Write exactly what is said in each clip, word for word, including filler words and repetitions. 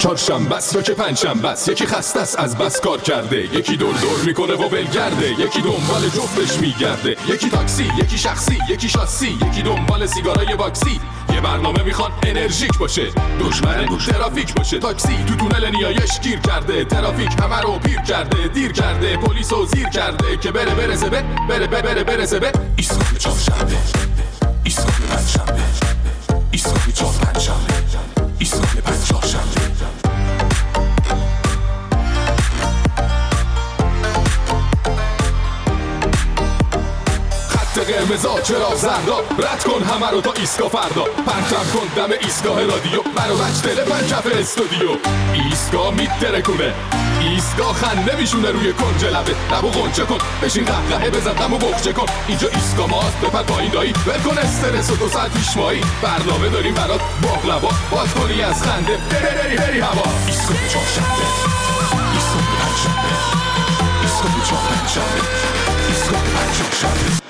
چهارشنبه است یا که پنجشنبه است، یکی خسته است از بس کار کرده، یکی دور دور میکنه و ولگرده، یکی دنبال جفتش میگرده، یکی تاکسی، یکی شخصی، یکی شاسی، یکی دنبال سیگارای واکسی. یه برنامه میخوان انرژیک باشه، دشمن ترافیک باشه. تاکسی تو تونل نیایش گیر کرده، ترافیک همه رو پیر کرده، دیر کرده، پلیسو زیر کرده که بره برسه به بره بره بره برسه به ایستگاه چهارشنبه، ایستگاه پنجشنبه، ایستگاه چهار پنجشنبه، ایستگاه پنج چهارشنبه. قرمزا چرا زردا، رد کن همه رو تا ایستگاه فردا، پرچم کن دم ایستگاه رادیو، منو بچ دل پنجف استودیو. ایستگاه میترکونه، ایستگاه خنده میشونه روی کنج لبه، لبو غنچه کن بشین قهقهه بزن غمو بخچه کن. اینجا ایستگاه ماست بپر پایین دایی، ول کن استرس و دو ساعت پیش مایی، برنامه داریم برات باقلوا، باز کنی از خنده بری بری بری هوا. ایستگاه چهارشنبه، ایستگاه پنجشنبه، ایستگاه چهار پنجشنبه، ایستگاه پنج چهارشنبه.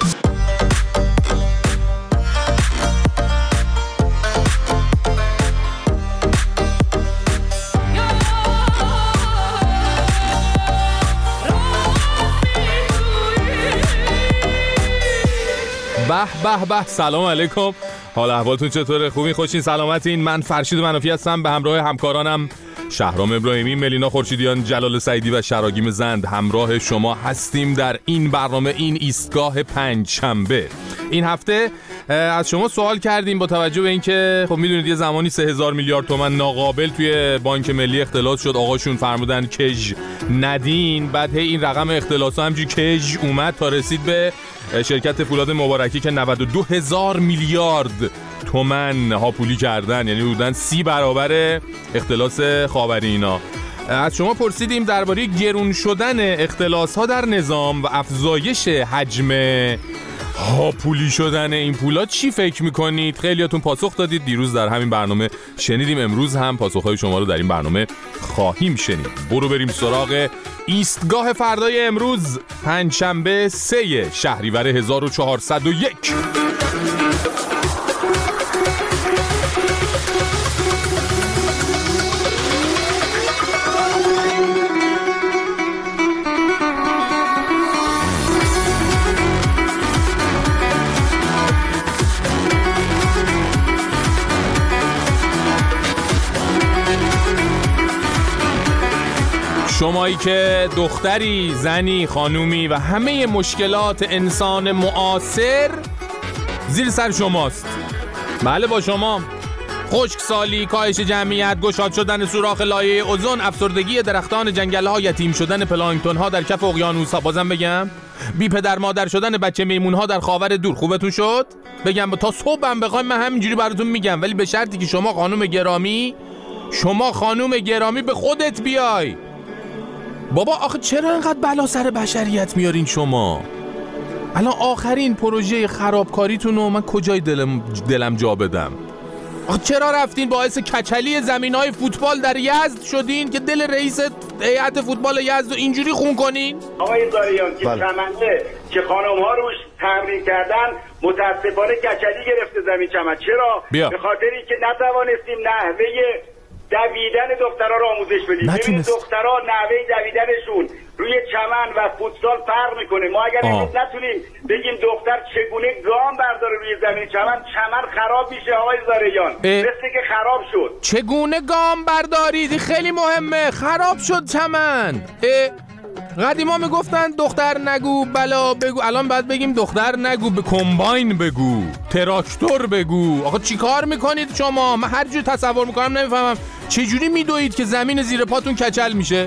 به به به، سلام علیکم، حال احوالتون چطوره؟ خوبین؟ خوشین؟ سلامتین؟ من فرشید منافی هستم، به همراه همکارانم شهرام ابراهیمی، ملینا خورشیدیان، جلال سعیدی و شراگیم زند همراه شما هستیم در این برنامه، این ایستگاه پنجشنبه. این هفته از شما سوال کردیم با توجه به اینکه خب میدونید یه زمانی سه هزار میلیارد تومان ناقابل توی بانک ملی اختلاس شد، آقاشون فرمودن کج ندین، بعد هی این رقم اختلاسا همجوری کج اومد تا رسید به شرکت فولاد مبارکی که نود و دو هزار میلیارد تومان هاپولی کردن، یعنی بودن سی برابر اختلاس خاورمیانه. از شما پرسیدیم درباره گرون شدن اختلاس ها در نظام و افزایش حجم هاپولی شدن این پولا چی فکر میکنید؟ خیلیاتون پاسخ دادید، دیروز در همین برنامه شنیدیم، امروز هم پاسخهای شما رو در این برنامه خواهیم شنید. برو بریم سراغ ایستگاه فردای امروز، پنجشنبه سه شهریور هزار و چهارصد و یک. شمایی که دختری، زنی، خانومی و همه مشکلات انسان معاصر زیر سر شماست. بله با شما. خشکسالی، کاهش جمعیت، گشاد شدن سوراخ لایه اوزون، افسردگی درختان جنگل‌ها، یتیم شدن پلانکتون‌ها در کف اقیانوس‌ها. بازم بگم بی پدر مادر شدن بچه میمون‌ها در خاور دور. خوبتون شد؟ بگم تا صبحم بخوایم من همینجوری براتون میگم، ولی به شرطی که شما خانم گرامی، شما خانم گرامی به خودت بیای. بابا آخه چرا انقدر بلا سر بشریت میارین شما؟ الان آخرین پروژه خرابکاریتون رو من کجای دلم دلم جا بدم؟ آخه چرا رفتین باعث کچلی زمینای فوتبال در یزد شدین که دل رئیس هیئت فوتبال یزد رو اینجوری خون کنین؟ آقای زاریان که چمنه که خانم‌ها روش تمرین کردن متاسفانه کچلی گرفته زمین چمن. چرا؟ بیا. به خاطری که نتوانستیم نحوه دویدن دخترها رو آموزش بدیم. ببینید دخترها نحوه دویدنشون روی چمن و فوتسال فرق میکنه. ما اگر امروز نتونیم بگیم دختر چگونه گام برداره روی زمین چمن، چمن خراب میشه آقای زاریان. مثل که خراب شد. چگونه گام بردارید خیلی مهمه. خراب شد چمن. قدیما میگفتن دختر نگو بلا بگو، الان باید بگیم دختر نگو به کمباین بگو، تراکتور بگو. آخه چی کار میکنید شما؟ من هر جور تصور میکنم نمیفهمم چه جوری میدوید که زمین زیر پاتون کچل میشه.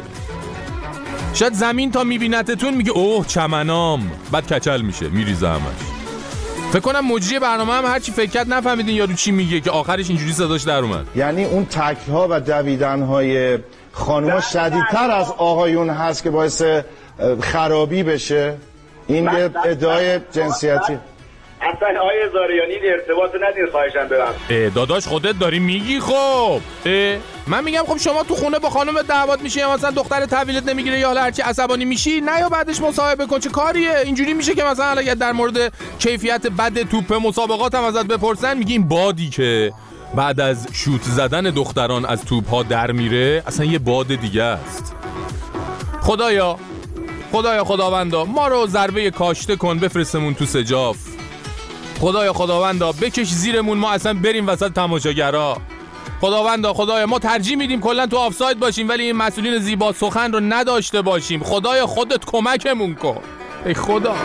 شاید زمین تا میبینتتون میگه اوه چمنام، بعد کچل میشه میریزه همش. فکر کنم مجری برنامه هم هرچی فکر کرد نفهمیدین یارو چی میگه که آخرش اینجوری صداش در اومد. یعنی اون تک‌ها و دویدن‌های خانوما شدیدتر از آقایون هست که باعث خرابی بشه. این یه ادعای جنسیتی. اصلا آقای زاریانی ارتباط ندین خواهشم برم. داداش خودت داری میگی. خب من میگم خب شما تو خونه با خانم دعوت میشی یا مثلا دختر تحویلت نمیگیره یا حالا هرچی عصبانی میشی، نه یا بعدش مصاحبه کن. چه کاریه؟ اینجوری میشه که مثلا اگه در مورد کیفیت بد توپ مسابقات هم ازت بپرسن میگی این بادی که بعد از شوت زدن دختران از توپ‌ها در میره، اصلا یه باد دیگه است. خدایا خدایا خداوندا ما رو ضربه کاشته کن، بفرستمون تو سجاف. خدایا خداوندا بکش زیرمون، ما اصلا بریم وسط تماشاگرا. خداوندا خدایا ما ترجیح میدیم کلا تو آفساید باشیم ولی این مسئولین زیبا سخن رو نداشته باشیم. خدایا خودت کمکمون کن ای خدا.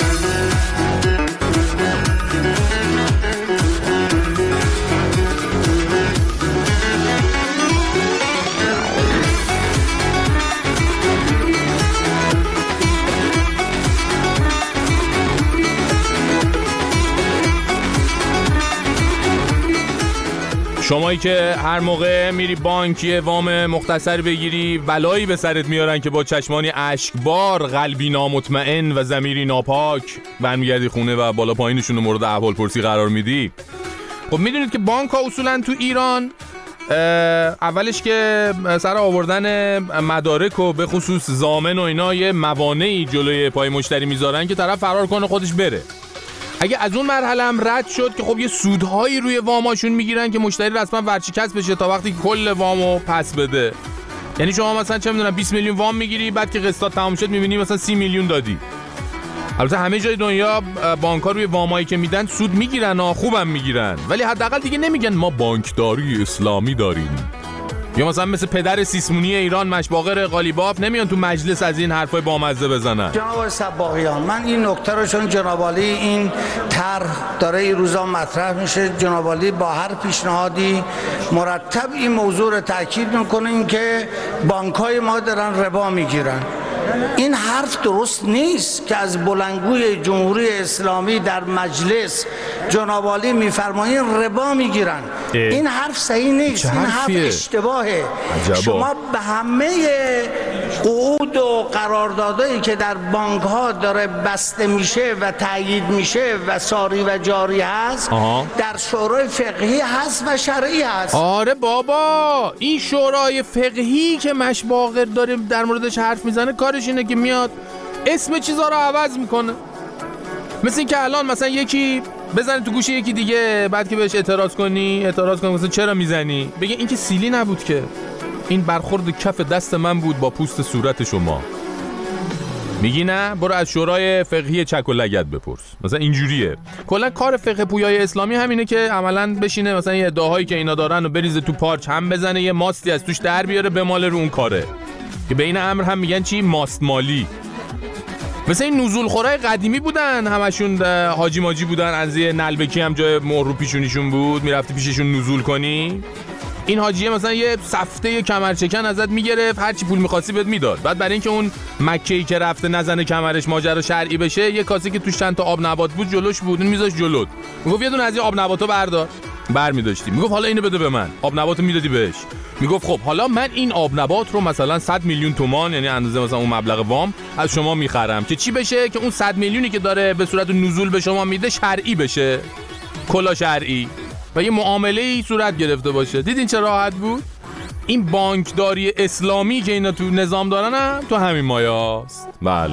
شمایی که هر موقع میری بانکی وام مختصر بگیری بلایی به سرت میارن که با چشمانی اشکبار، قلبی نامطمئن و ضمیری ناپاک برمیگردی خونه و بالا پایینشون رو مورد احوال پرسی قرار میدی. خب میدونید که بانک ها اصولا تو ایران اولش که سر آوردن مدارک و به خصوص ضامن و اینا یه موانعی جلوی پای مشتری میذارن که طرف فرار کنه خودش بره. اگه از اون مرحله هم رد شد که خب یه سودهایی روی واماشون میگیرن که مشتری رسما ورشکست بشه تا وقتی که کل وامو پس بده. یعنی شما مثلا چه میدونم بیست میلیون وام میگیری، بعد که قسطات تمام شد میبینی مثلا سی میلیون دادی. البته همه جای دنیا بانک‌ها روی وامایی که میدن سود میگیرن ها، خوبم میگیرن، ولی حداقل دیگه نمیگن ما بانکداری اسلامی داریم. یا مثلا مثل پدر سیسمونی ایران مشباغر قالیباف نمیان تو مجلس از این حرفای بامزه بزنن. جناب صباغیان، من این نکته رو چون جناب عالی این طرح داره این روزا مطرح میشه، جناب عالی با هر پیشنهادی مرتب این موضوع رو تاکید میکنن که بانک‌های ما دارن ربا میگیرن. این حرف درست نیست که از بلندگوی جمهوری اسلامی در مجلس جناب عالی میفرمایین ربا میگیرن. این حرف صحیح نیست، این حرف اشتباهه. عجبا. شما به همه قعود و قراردادایی که در بانک ها داره بسته میشه و تأیید میشه و ساری و جاری هست آها. در شورای فقهی هست و شرعی هست. آره بابا، این شورای فقهی که مشباغر داره در موردش حرف میزنه کارش اینه که میاد اسم چیزا رو عوض میکنه. مثل این که الان مثلا یکی بزنه تو گوش یکی دیگه، بعد که بهش اعتراض کنی اعتراض کنی مثلا چرا میزنی، بگه این که سیلی نبود که، این برخورد کف دست من بود با پوست صورت شما. میگی نه، برو از شورای فقهی چک و لگد بپرس. مثلا اینجوریه کلا کار فقه پویای اسلامی همینه که عملاً بشینه مثلا یه ادعاهایی که اینا دارن و بریزه تو پارچ هم بزنه، یه ماستی از توش در بیاره بماله رو اون کاره که به این امر هم میگن چی؟ ماست مالی. مثلا این نزول خورای قدیمی بودن، همشون حاجی ماجی بودن، از یه نلبکی هم جای مهر رو پیشونیشون بود، میرفتی پیششون نزول کنی. این حاجیه مثلا یه سفته کمرچکن ازت میگرفت، هر چی پول می‌خواستی بهت میداد. بعد برای اینکه اون مکه‌ای که رفته نزنه کمرش ماجرا شرعی بشه، یه کاسه که توش چند تا آب نبات بود جلوش بود، اون میذاش جلوت، میگفت یه دونه از این آب نباتو بردار. برمی‌داشتی، میگفت حالا اینو بده به من، آب نباتو میدادی بهش. میگفت خب حالا من این آب نبات رو مثلا صد میلیون تومان، یعنی اندازه مثلا اون مبلغ وام، از شما میخرم که چی بشه؟ که اون صد میلیونی که داره به صورت نزول به شما میده شرعی بشه، کلا شرعی، و یه معامله‌ای صورت گرفته باشه. دیدین چه راحت بود؟ این بانکداری اسلامی که اینا تو نظام دارن هم تو همین مایاست. بله.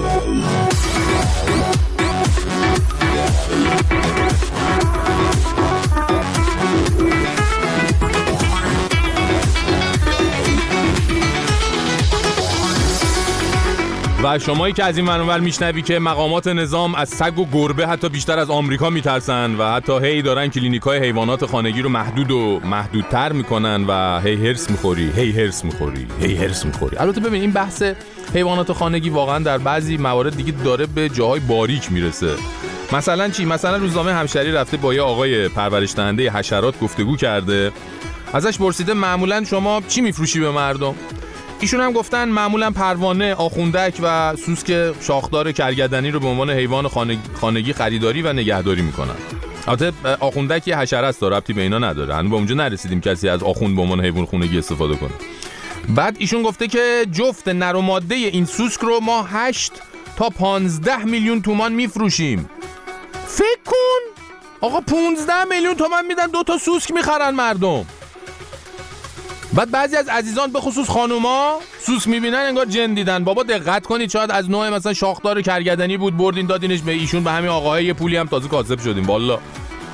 و شمایی که از این منور میشنوی که مقامات نظام از سگ و گربه حتی بیشتر از آمریکا میترسن و حتی هی دارن کلینیکای حیوانات خانگی رو محدود و محدودتر میکنن و هی هرس میخوری هی هرس میخوری هی هرس میخوری. البته ببین این بحث حیوانات خانگی واقعا در بعضی موارد دیگه داره به جاهای باریک میرسه. مثلا چی؟ مثلا روزنامه همشهری رفته با یه آقای پرورش دهنده حشرات گفتگو کرده، ازش پرسیده معمولا شما چی میفروشی به مردم؟ ایشون هم گفتن معمولا پروانه، آخوندک و سوسک شاخدار کرگدنی رو به عنوان حیوان خانگی خریداری و نگهداری میکنن. البته آخوندک یه حشره است، ربطی به اینا نداره، هنوز به اونجا نرسیدیم کسی از آخوند به عنوان حیوان خانگی استفاده کنه. بعد ایشون گفته که جفت نر و ماده این سوسک رو ما هشت تا پانزده میلیون تومان میفروشیم. فکر کن آقا، پانزده میلیون تومان میدن دو تا سوسک میخرن مردم. بعد بعضی از عزیزان به خصوص خانوما سوسک میبینن انگار جن دیدن. بابا دقت کنید، شاید از نوع مثلا شاخدار کرگدنی بود، بردین دادینش به ایشون، به همین آقاهای یه پولی هم تازه کاسب شدیم. والا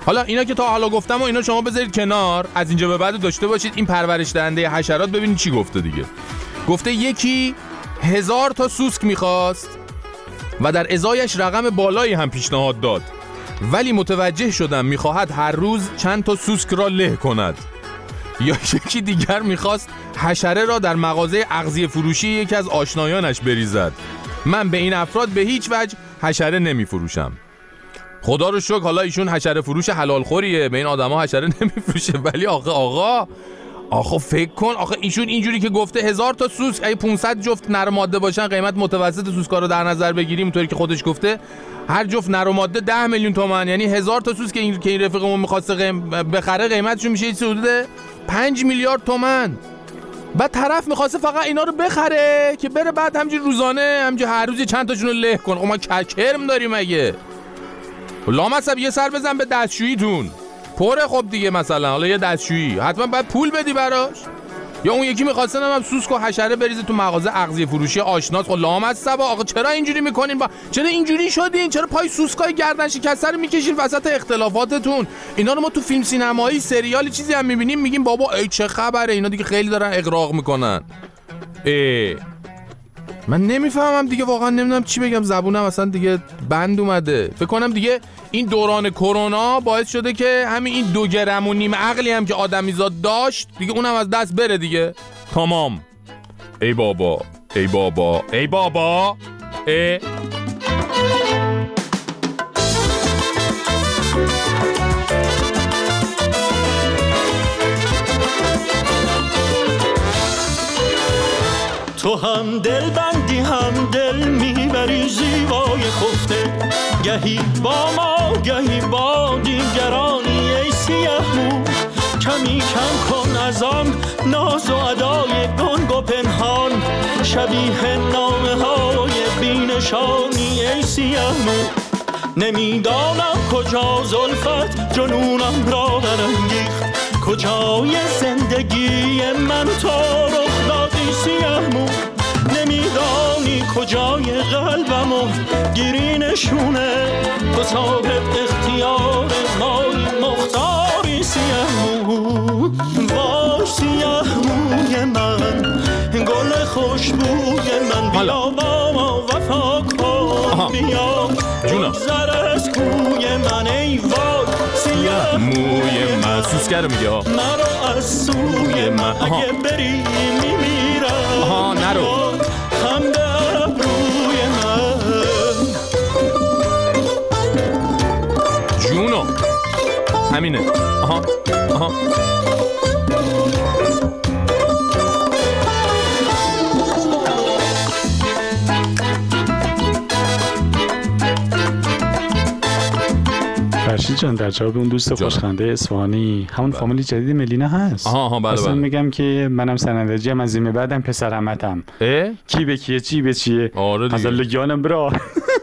حالا اینا که تا حالا گفتم و اینا شما بذارید کنار، از اینجا به بعد داشته باشید این پرورش دهنده حشرات. ببینید چی گفته دیگه. گفته یکی هزار تا سوسک میخواست و در ازایش رقم بالایی هم پیشنهاد داد، ولی متوجه شدم میخواهد هر روز چند تا سوسک را له کند. یا یکی دیگر میخواست حشره را در مغازه اغذیه فروشی یکی از آشنایانش بریزد. من به این افراد به هیچ وجه حشره نمیفروشم. خدا رو شکر حالا ایشون حشره فروش حلال خوریه، به این آدما حشره نمیفروشه. ولی آقا آقا آقا فکر کن، آقا ایشون اینجوری که گفته هزار تا سوسک، اگه پانصد جفت نر و ماده باشن، قیمت متوسط سوسکا رو در نظر بگیریم اونطوری که خودش گفته هر جفت نر و ماده ده میلیون تومان، یعنی هزار تا سوسک که این که این رفیقمون می‌خواسته قیم... بخره قیمتشون میشه حدود پنج میلیارد تومان. بعد طرف می‌خواسته فقط اینا رو بخره که بره بعد همینجوری روزانه همینجوری هر روز چند تاشون رو له کنه. ما کرم داریم مگه؟ لامصب یه سر بزن به دستشوییتون پره. خب دیگه مثلا حالا یه دستشویی حتما باید پول بدی براش. یا اون یکی می‌خواسته نمیدونم سوسک و حشره بریزه تو مغازه اغذیه فروشی آشناس. خب لامصب آقا چرا اینجوری میکنین؟ با چرا اینجوری شدین؟ چرا پای سوسکای گردن شکسته رو میکشین وسط اختلافاتتون؟ اینا رو ما تو فیلم سینمایی سریالی چیزی هم میبینیم میگیم بابا ای چه خبره، اینا دیگه خیلی دارن اغراق میکنن. ای من نمیفهمم دیگه، واقعا نمیدونم چی بگم، زبونم اصلا دیگه بند اومده. فکر کنم دیگه این دوران کرونا باعث شده که همین این دو گرم و نیم عقلی هم که آدمیزاد داشت دیگه اونم از دست بره دیگه. تمام. ای بابا ای بابا ای بابا ای تو هم دل بندی هم دل میبری زیبای خفته، گهی با ما گهی با دیگرانی ای سیه مو. کمی کم کن از آن ناز و ادای گنگ و پنهان، شبیه نامه های بینشانی ای سیه مو. نمیدانم کجا زلفت جنونم را برانگیخت، کجای زندگی من تو رخ دادی سیه مو. نمیدانی کجای قلبمو گیری نشونه، تو صاحب اختیار مایی مختاری سیه مو. باش سیه موی من گل خوشبوی من، بیا با ما وفا کن، بیا بگذر از کوی من ای وای سیه موی من. سوسکه رو میگه ها، مرا از سوی من اگه بری میمیرم. آها نرو خنده ابروی من. جونو همینه. آها آها فرشید جان در جواب اون دوست خوشخنده اصفهانی، همون فامیلی جدید ملینا هست. آها آها بله بله. میگم که منم سنندجی ام، از این بعدم پسر عمتم. کی به کیه چی به چیه؟ آره دیگه. از لگانم برا.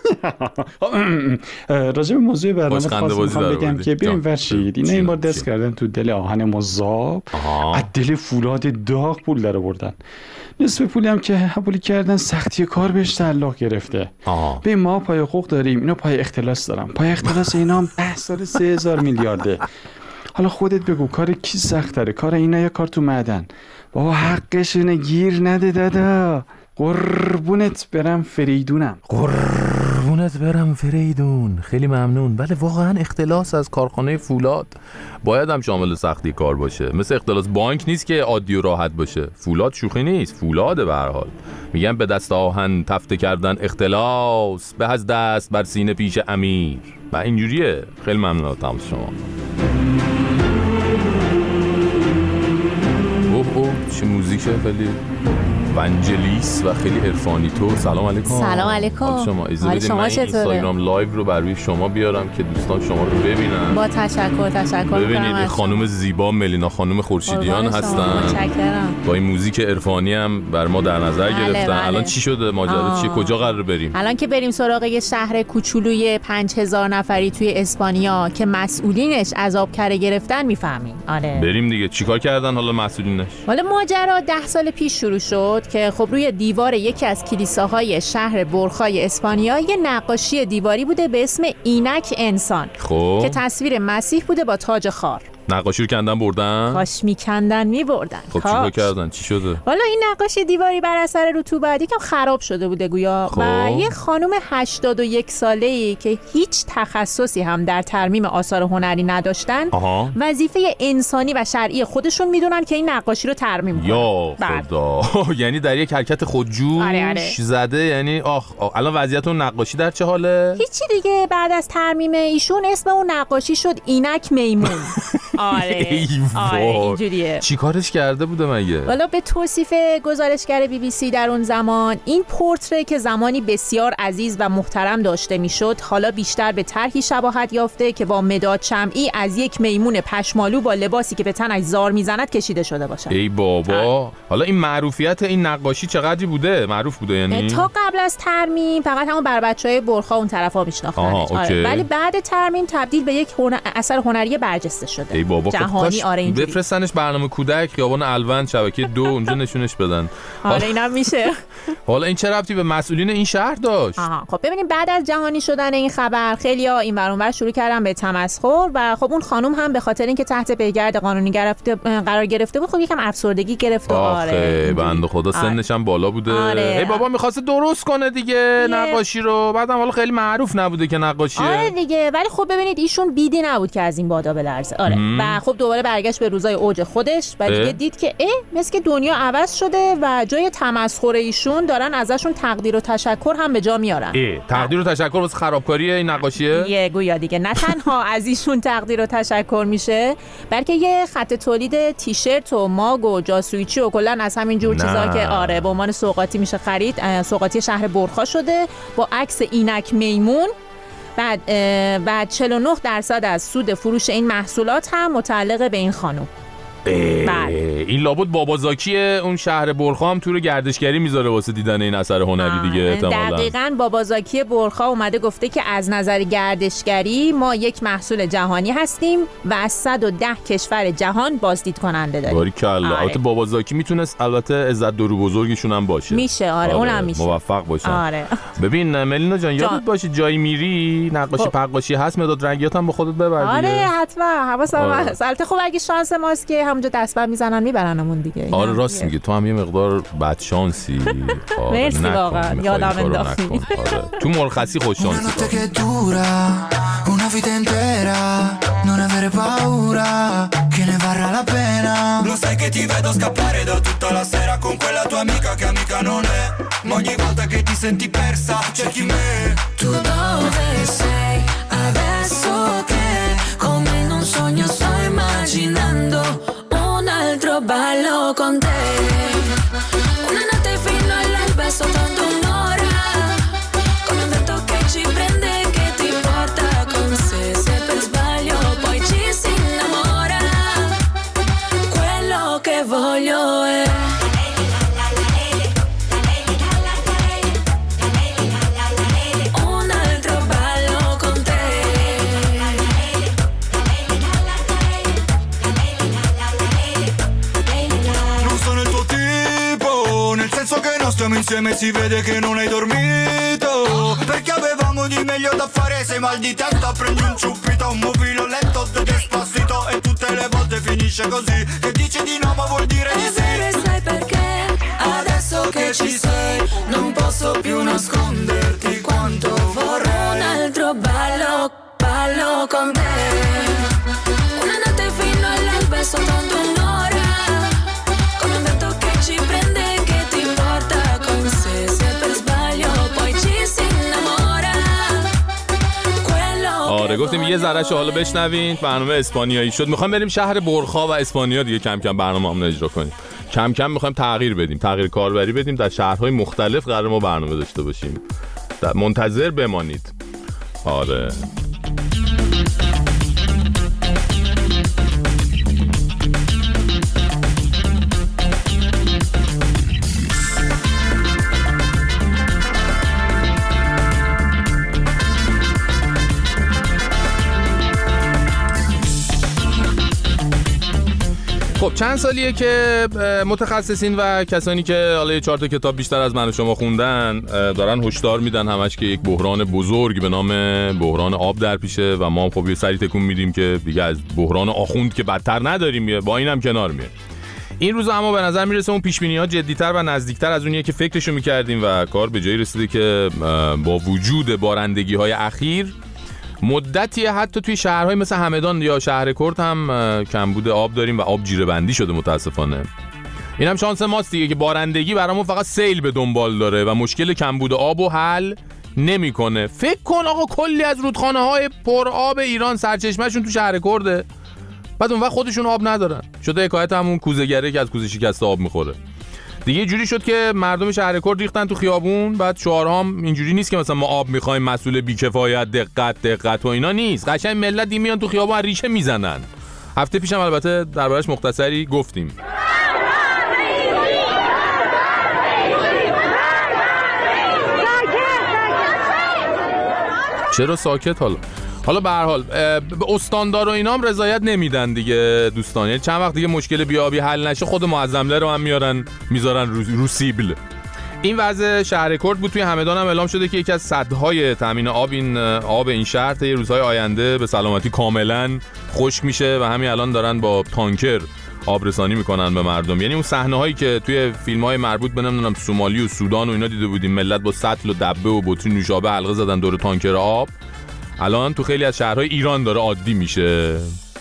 راجع به موضوع برنامه خواستم بگم که ببین فرشید اینا این بار دست کردن تو دل آهن مذاب، از دل فولاد داغ پول در آوردن. نصف پولی هم که حوالی کردن سختی کار بهش تعلق گرفته. به ما پای حقوق داریم، اینا پای اختلاس دارن. پای اختلاس اینا هم ده سال سه هزار میلیارده. حالا خودت بگو کار کی سخت تره، کار اینا یا کار تو معدن؟ بابا حقش اینه، گیر نده دادا. قربونت برم فریدونم، قربونت برم فریدون، خیلی ممنون. بله واقعا اختلاس از کارخانه فولاد باید هم شامل سختی کار باشه. مثل اختلاس بانک نیست که عادی و راحت باشه. فولاد شوخی نیست، فولاده به هر حال. میگن به دست آهن تفته کردن اختلاس، به از دست بر سینه پیش امیر. و اینجوریه. خیلی ممنون تمام شما. اوه اوه چه موزیکه خیلی ونجلیس و خیلی عرفانی تو. سلام علیکم. سلام علیکم. حال شما؟ حال شما چطوره؟ اینستاگرام لایو رو بر روی شما بیارم که دوستان شما رو ببینن. با تشکر تشکر می‌کنم. ببینید خانم زیبا ملینا خانم خورشیدیان هستن. متشکرم. با این موزیک عرفانی هم بر ما در نظر بله گرفتن. بله. الان چی شده؟ ماجرا چیه؟ کجا قرار بریم؟ الان که بریم سراغ یه شهر کوچولوی پنج هزار نفری توی اسپانیا که مسئولینش عذاب کره گرفتن میفهمیم. آره. بریم دیگه. چیکار کردن حالا مسئولینش؟ حالا ماجرا ده سال پیش شروع شد که خب روی دیوار یکی از کلیساهای شهر برخای اسپانیا یه نقاشی دیواری بوده به اسم اینک انسان. تهران خب که تصویر مسیح بوده با تاج خار. نقاشی رو کندن بردن؟ کاش میکندن میبردن. خب چیکار کردن؟ چی شده؟ والا این نقاشی دیواری بر اثر رطوبت یکم خراب شده بوده گویا. خب. و یه خانم هشتاد و یک ساله‌ای که هیچ تخصصی هم در ترمیم آثار هنری نداشتن، آها. وظیفه انسانی و شرعی خودشون میدونن که این نقاشی رو ترمیم کنن. یا خدا. یعنی در یک حرکت خودجوش آره آره. زده. یعنی آخ, آخ الان وضعیت اون نقاشی در چه حاله؟ هیچی دیگه. بعد از ترمیم ایشون اسم اون نقاشی شد اینک میمون. آره آره اینجوریه. چی کارش کرده بوده مگه؟ والا به توصیف گزارشگر بی بی سی در اون زمان، این پورتره که زمانی بسیار عزیز و محترم داشته میشد، حالا بیشتر به طرحی شباهت یافته که با مداد شمعی از یک میمون پشمالو با لباسی که به تنش زار میزند کشیده شده باشه. ای بابا ها. حالا این معروفیت این نقاشی چقدری بوده؟ معروف بوده یعنی؟ تا قبل از ترمیم فقط همون بر بچهای برخا اون طرفا میشناختنش. آره. ولی بعد ترمیم تبدیل به یک هنر... اثر هنری برجسته شده. ای بابا جهانی. آره اینجوری. بفرستنش برنامه کودک خیابان الوند شبکه دو اونجا نشونش بدن. آره اینم میشه. حالا این چه ربطی به مسئولین این شهر داشت؟ آها خب ببینیم بعد از جهانی شدن این خبر خیلیا این ور اونور شروع کردن به تمسخر و خب اون خانم هم به خاطر اینکه تحت پیگرد قانونی گرفته قرار گرفته بود، خب یکم افسردگی گرفت. آره بنده خدا سنش هم بالا بوده. آره. ای بابا می‌خواسته درست کنه دیگه نقاشی رو، بعدم حالا خیلی معروف نبوده که نقاشیه. آره دیگه. ولی خب ببینید ایشون بیدی نبود که از این بادا بلرزه. آره ام. و خب دوباره برگشت به روزای اوج خودش و دیگه دید که اه مثل که دنیا عوض شده و جای تمسخر ایشون دارن ازشون تقدیر و تشکر هم به جا میارن. اه تقدیر و تشکر واسه خرابکاری این نقاشیه؟ یه گویا دیگه نه تنها از ایشون تقدیر و تشکر میشه، بلکه یه خط تولید تیشرت و ماگ و جاسویچی و کلا از همین جور چیزا که آره به عنوان سوغاتی میشه خرید، سوغاتی شهر برخا شده با عکس اینک میمون. بعد بعد چهل و نه درصد از سود فروش این محصولات هم متعلق به این خانم. این لابد بابازاکی اون شهر برخا هم تور گردشگری میذاره واسه دیدن این اثر هنری دیگه احتمالاً. دقیقاً بابازاکی برخا اومده گفته که از نظر گردشگری ما یک محصول جهانی هستیم و از صد و ده کشور جهان بازدید کننده داریم. باریکلا. البته بابازاکی میتونست البته عزت درو بزرگشون هم باشه. میشه آره, آره اونم میشه. موفق باشه. آره. ببین ملینا جان یادت باشه جایی میری نقاشی خب. پقاشی هست مداد رنگیات هم با خودت ببر دیگه. آره حتما حواسم هست. البته خب اگه شانس ماست که همونجا دستبر میزنن میبرنمون دیگه. آره راست میگه تو هم یه مقدار بد شانسی. مرسی واقعا یادم انداختی. آره. تو مرخصی خوش شانسی. Non avere paura che ne varrà la pena. Lo sai che ti vedo scappare da tutta la sera con quella tua amica che amica non è. Ma ogni volta che ti senti persa cerchi me. Tu dove sei adesso che come in un sogno sto immaginando un altro ballo con te. Una notte fino all'alba soltanto un'ora con un vento che ci prende che ti porta con sé. Se per sbaglio poi ci si innamora quello che voglio è un altro ballo con te. Non sono il tuo tipo, nel senso che non stiamo insieme si vede che non hai dormito. Perché avevamo di meglio da fare, sei mal di testa prendi un ciuppito, un mobile letto despacito e tutte le volte finisce così, che dici di no ma vuol dire di sì. E sai perché adesso che ci sei non posso più nasconderti quanto vorrei un altro ballo, ballo con te. Una notte fino all'alba è soltanto un'ora con un vento che ci prende che ti porta con sé. Se per sbaglio poi ci si innamora. آره گفتیم یه ذرهشو حالا بشنوین. برنامه اسپانیایی شد. میخوایم بریم شهر برخا و اسپانیا دیگه کم کم برنامه‌مون اجرا کنیم. کم کم میخوایم تغییر بدیم، تغییر کاربری بدیم، در شهرهای مختلف قرار ما برنامه داشته باشیم. منتظر بمانید. آره خب چند سالیه که متخصصین و کسانی که حالا چهار تا کتاب بیشتر از من و شما خوندن دارن هشدار میدن همش که یک بحران بزرگ به نام بحران آب در پیشه و ما خب یه سری تکون میدیم که دیگه از بحران آخوند که بدتر نداریم، با اینم کنار میاد. این روزا اما به نظر میرسه اون پیشبینی‌ها جدی‌تر و نزدیکتر از اونیه که فکرشو می‌کردیم و کار به جایی رسیده که با وجود بارندگی‌های اخیر مدتی حتی توی شهرهای مثل همدان یا شهر کرد هم کمبود آب داریم و آب جیره بندی شده متاسفانه. این هم شانس ماست دیگه که بارندگی برامون فقط سیل به دنبال داره و مشکل کمبود آب رو حل نمی‌کنه. فکر کن آقا کلی از رودخانه‌های پر آب ایران سرچشمه‌شون تو شهر کرده، بعد اون وقت خودشون آب ندارن. شده حکایت همون کوزه‌گره که از کوزه شکسته آب میخوره. دیگه جوری شد که مردم شهر کرد ریختن تو خیابون. بعد شعارهام اینجوری نیست که مثلا ما آب میخوایم، مسئول بیکفایت، دقت دقت و اینا نیست. قشنگ ملت دی میان تو خیابون ریشه میزنن. هفته پیشم البته دربارش مختصری گفتیم. چرا ساکت حالا؟ حالا به هر حال به استاندار و اینا هم رضایت نمیدن دیگه دوستان. یعنی چند وقت دیگه مشکل بیابی حل نشه خود معظمله رو هم میارن میذارن رو, رو سیبل. این وضع شهر کرد بود. توی همدان هم اعلام شده که یکی از سدهای تامین آب این آب این شهر تا روزهای آینده به سلامتی کاملا خشک میشه و همین الان دارن با تانکر آب رسانی میکنن به مردم. یعنی اون صحنه هایی که توی فیلم های مربوط به نمیدونم سومالی و سودان و اینا دیده بودیم، ملت با سطل و دبه و بطری نوشابه حلقه زدن دور تانکر آب، الان تو خیلی از شهرهای ایران داره عادی میشه.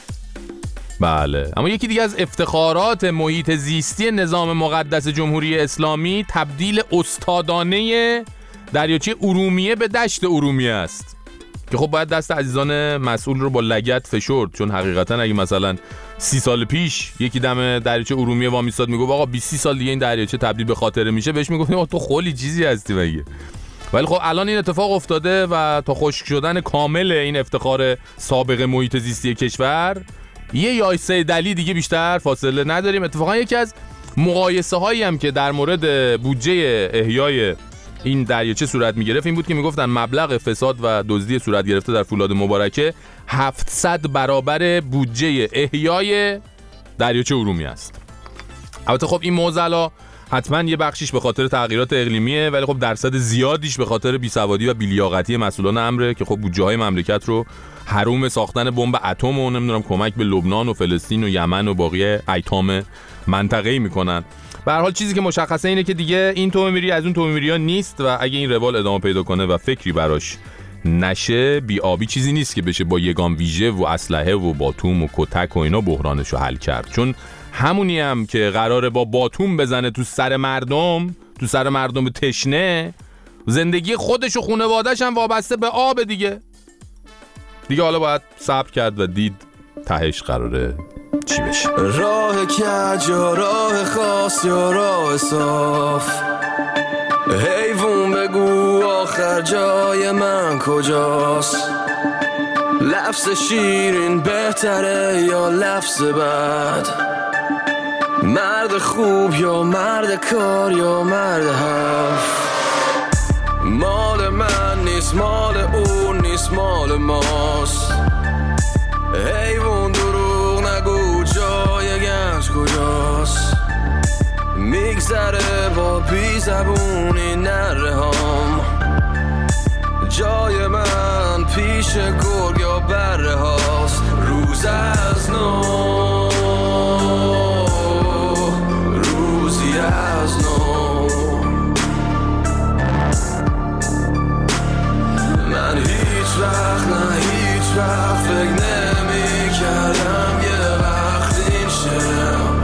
بله، اما یکی دیگه از افتخارات محیط زیستی نظام مقدس جمهوری اسلامی تبدیل استادانه دریاچه ارومیه به دشت ارومیه است که خب باید دست عزیزان مسئول رو با لگد فشرد، چون حقیقتا اگه مثلا سی سال پیش یکی دم دریاچه ارومیه وامیستاد میگفت آقا بیست سال دیگه این دریاچه تبدیل به خاطره میشه، بهش میگفتیم تو خلی چیزی هستی مگه. ولی خب الان این اتفاق افتاده و تا خشک شدن کامل این افتخار سابق محیط زیستی کشور یه یایسه دلی دیگه بیشتر فاصله نداریم. اتفاقا یکی از مقایسه هایی هم که در مورد بودجه احیای این دریاچه صورت میگرفت این بود که میگفتن مبلغ فساد و دزدی صورت گرفته در فولاد مبارکه هفتصد برابر بودجه احیای دریاچه ارومیه است. البته خب این معضلا حتما یه بخشیش به خاطر تغییرات اقلیمیه، ولی خب درصد زیادیش به خاطر بیسوادی و بیلیاقتی مسئولان امره که خب بودجه‌های مملکت رو حروم ساختن بمب اتم و نمیدونم کمک به لبنان و فلسطین و یمن و باقی ایتام منطقه‌ای میکنن. به هر حال چیزی که مشخصه اینه که دیگه این تومیری از اون تومیری‌ها نیست و اگه این روال ادامه پیدا کنه و فکری براش نشه، بی‌آبی چیزی نیست که بشه با یگان ویژه و اسلحه و باتوم و کتک و اینا بحرانش رو حل کرد. چون همونی هم که قراره با باتوم بزنه تو سر مردم، تو سر مردم تشنه، زندگی خودش و خانواده‌اش هم وابسته به آب دیگه. دیگه حالا باید صبر کرد و دید تهش قراره چی بشه. راه کج یا راه خاص یا راه صاف، حیوون بگو آخر جای من کجاست؟ لفظ شیرین بهتره یا لفظ بد؟ مرد خوب یا مرد کار یا مرد حرف؟ مال من نیست، مال اون نیست، مال ماست. حیوان دروغ نگو جای گنج کجاست؟ میگذره با بی زبونی نره هم، جای من پیش گرگ یا بره هاست. روز از نو، روزی از نو، من هیچ وقت نه هیچ وقت فکر نمی کردم یه وقت این شم.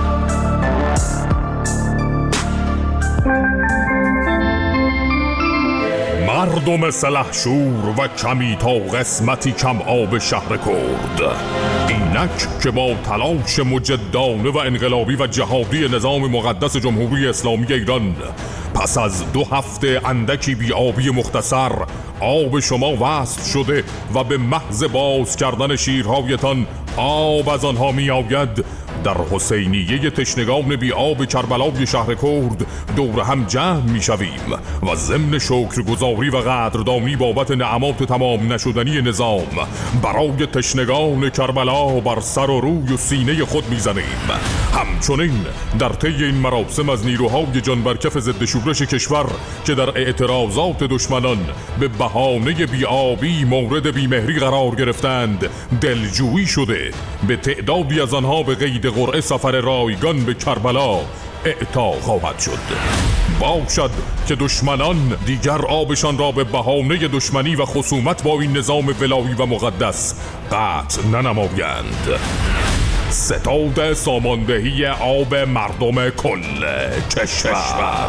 مردم سلحشور و کمی تا قسمتی کم آب شهر کرد، اینک که با تلاش مجدانه و انقلابی و جهادی نظام مقدس جمهوری اسلامی ایران پس از دو هفته اندکی بی‌آبی مختصر آب شما وصل شده و به محض باز کردن شیرهایتان آب از آنها می آید، در حسینیه تشنگان بی آب کربلای شهر کرد دور هم جمع می شویم و ضمن شکرگزاری و قدردانی بابت نعمات تمام نشدنی نظام برای تشنگان کربلا بر سر و روی و سینه خود می زنیم. همچنین در طی این مراسم از نیروهای جانبرکف ضد شورش کشور که در اعتراضات دشمنان به بهانه بی‌آبی مورد بیمهری قرار گرفتند دلجویی شده، به تعدادی از آنها به قید قرعه سفر رایگان به کربلا اعطا خواهد شد. باشد که دشمنان دیگر آبشان را به بهانه دشمنی و خصومت با این نظام ولایی و مقدس قطع ننمایند. ستاد ساماندهی آب مردم کل کشور.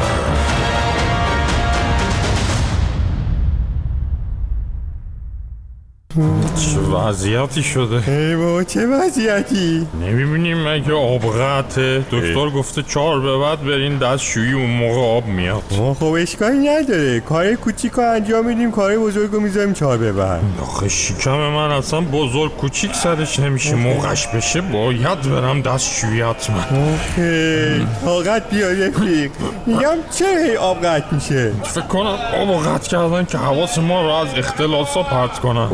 چه وضعیتی شده؟ ای بابا چه وضعیتی؟ نمیبینیم مگه آب قطعه؟ دکتر گفته چهار به بعد برین دستشویی اون موقع آب میاد. خب اشکالی نداره، کار کوچیک رو انجام میدیم، کار بزرگ رو میذاریم چهار به بعد. آخه شکم من اصلا بزرگ کوچیک سرش نمیشه، موقعش بشه باید برم دستشویی حتما. اوکی طاقت بیا رفیق. میگم چرا هی آب قطع میشه؟ فکر کنم آب قطع کردن که حواس ما رو از اختلاسا پرت کنن.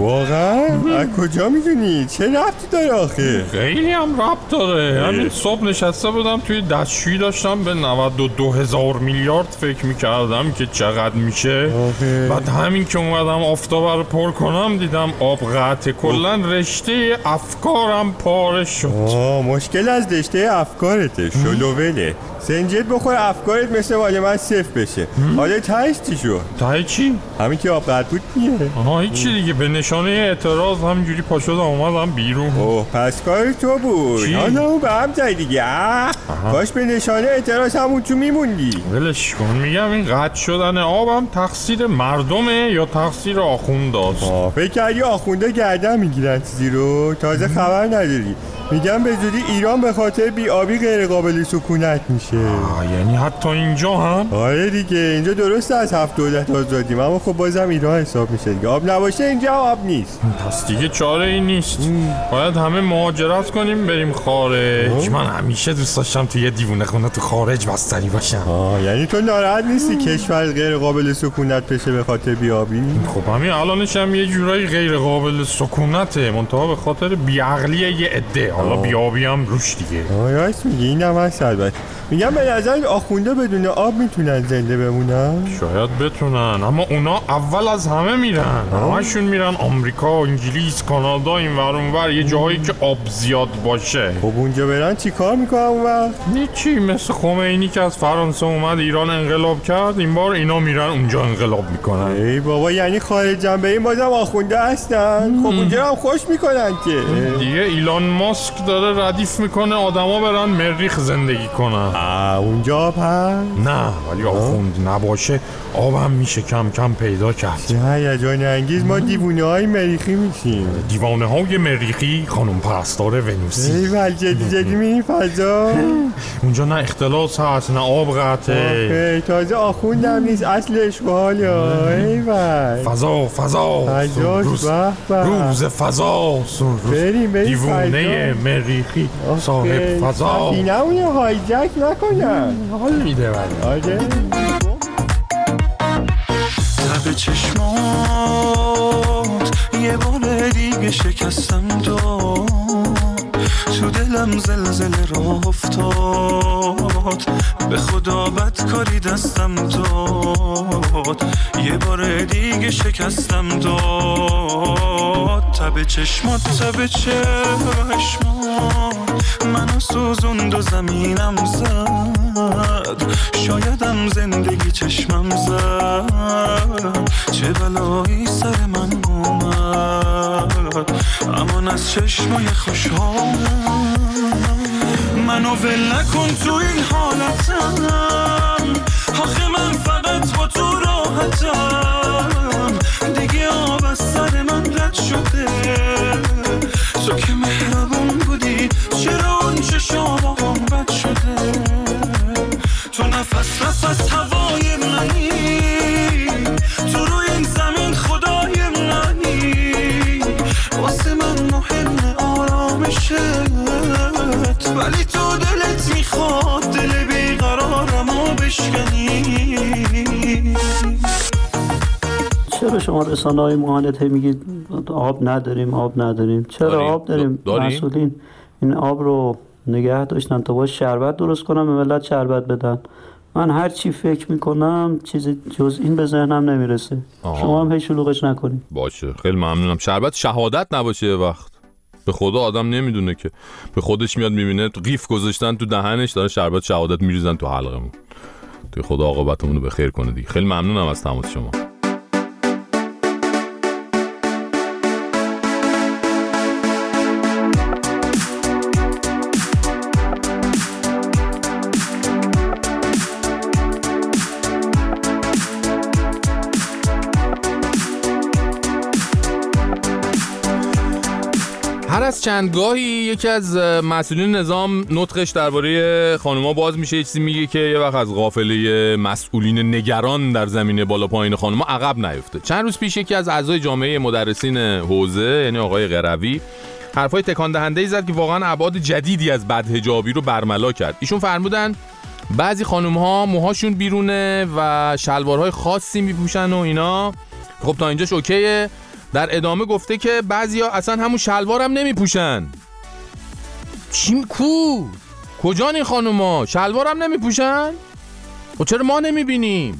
از کجا میدونی؟ چه ربطی داره آخه؟ خیلی هم ربط داره. همین صبح نشسته بودم توی دستشویی داشتم به نود و دو هزار میلیارد فکر میکردم که چقدر میشه. آخه. بعد همین که اومدم آفتاب رو پر کنم دیدم آب قطع، کلن رشته افکارم پاره شد. آه مشکل از رشته افکارته، شلووله. سنجد بخور افکارت مثل مال من صفر بشه. حالا تهش چی شد؟ ته چی؟ همین که آب قطع بود دیگه. آها هیچی دیگه، به نشانه اعتراض همینجوری پا شدم اومدم بیرون. اوه پس کار تو بود. حالا اون به هم زدی دیگه. کاش به نشانه اعتراض همون تو میموندی. ولش کن، میگم این قطع شدن آبم تقصیر مردمه یا تقصیر آخونداست؟ فکر کردی آخونده گردن میگیرن چیزی رو؟ تازه خبر نداری. میگم به زودی ایران به خاطر بی‌آبی غیر قابل سکونت میشه. آه یعنی حتی اینجا هم؟ آره دیگه، اینجا درسته از هفت دولت آزادیم اما خب بازم ایران حساب میشه دیگه. آب نباشه اینجا آب نیست. پس دیگه چاره ای نیست. ام. باید همه مهاجرت کنیم بریم خارج. من همیشه دوست داشتم توی یه دیوونه خونه تو خارج بستری باشم. آه یعنی تو ناراحت نیستی کشور غیر قابل سکونت بشه به خاطر بی‌آبی؟ خب همین الانش هم یه جورایی غیر قابل سکونته، منتها به خاطر بی‌عقلی یه عده. حالا بی‌آبی هم روش دیگه. آه راست میگی، اینم هست البته. میگم به نظر آخونده بدون آب میتونن زنده بمونن؟ شاید بتونن، اما اونا اول از همه میرن. همشون میرن آمریکا، انگلیس، کانادا، این ور اون ور، یه جاهایی که آب زیاد باشه. خب اونجا برن چی کار میکنن اون وقت؟ هیچی، مثل خمینی که از فرانسه اومد ایران انقلاب کرد، این بار اینا میرن اونجا انقلاب میکنن. ای بابا یعنی خارجن به این بازم آخونده هستن؟ خب اونجا هم خوش میکنن که. دیگه ایلان ماسک داره ردیف میکنه آدما برن مریخ زندگی کنن. اونجا آب هست؟ نه ولی آخوند نباشه آبم میشه کم کم پیدا کرد. چه هیجان انگیز، ما دیوونه های مریخی میشیم. دیوانه های مریخی، خانم پرستار ونوسی. ایول جدی جدی میریم فضا؟ اونجا نه اختلاس هست نه آب قطعه. تازه آخوندم نیست، اصلش بالا. ایول فضا فضا روز, روز فضا بریم بریم دیوونه مریخی صاحب فضا. اینه اونه هایجک نکنن. حال میده ولی آجه لب چشمات یه بار دیگه شکستم تو تو دلم زلزله را افتاد، به خدا بدکاری دستم داد، یه بار دیگه شکستم داد. تب چشمات تب چشمات منو سوزوند و زمینم زد، شایدم زندگی چشمم زد، چه بلایی سر من اومد، امان از چشمای خوشحالم. منو ول نکن تو این حالتم، آخه من فقط با تو راحتم، دیگه آب از سر من رد شده، تو که مهربون بودی چرا اون چشامام بد شده، تو نفس نفس هوای منی، تو روی این زمین خدای منی، واسه من مهم آرامشت، ولی تو دلت میخواد دل بیقرارمو بشکنی. چرا شما رسانه های معاندت میگید آب نداریم آب نداریم؟ چرا داریم. آب داریم, داریم. مسئولین این آب رو نگه داشتن تا باید شربت درست کنم به ملت شربت بدن. من هر چی فکر میکنم چیزی جز این به ذهنم نمیرسه. آه. شما هم هی شلوغش نکنید. باشه خیلی ممنونم. شربت شهادت نباشه یه وقت. به خدا آدم نمیدونه که به خودش میاد میبینه تو قیف گذاشتن تو دهنش داره شربت شهادت میریزن تو حلقمون. تو خدا عاقبتمون رو بخیر کنه دیگه. خیلی ممنونم از تماس شما. هر از چندگاهی یکی از مسئولین نظام نطقش درباره خانوما باز میشه، یه چیزی میگه که یه وقت از قافله مسئولین نگران در زمینه بالا پایین خانوما عقب نیفته. چند روز پیش یکی از اعضای جامعه مدرسین حوزه یعنی آقای قروی حرفای تکان دهنده‌ای زد که واقعا ابعاد جدیدی از بدحجابی رو برملا کرد. ایشون فرمودن بعضی خانوم‌ها موهاشون بیرونه و شلوارهای خاصی میپوشن و اینا. خب تا اینجاش اوکیه. در ادامه گفته که بعضیا اصلا همون شلوارم نمیپوشن. چیم کو؟ کجا این خانوما؟ شلوارم نمیپوشن؟ خب چرا ما نمیبینیم؟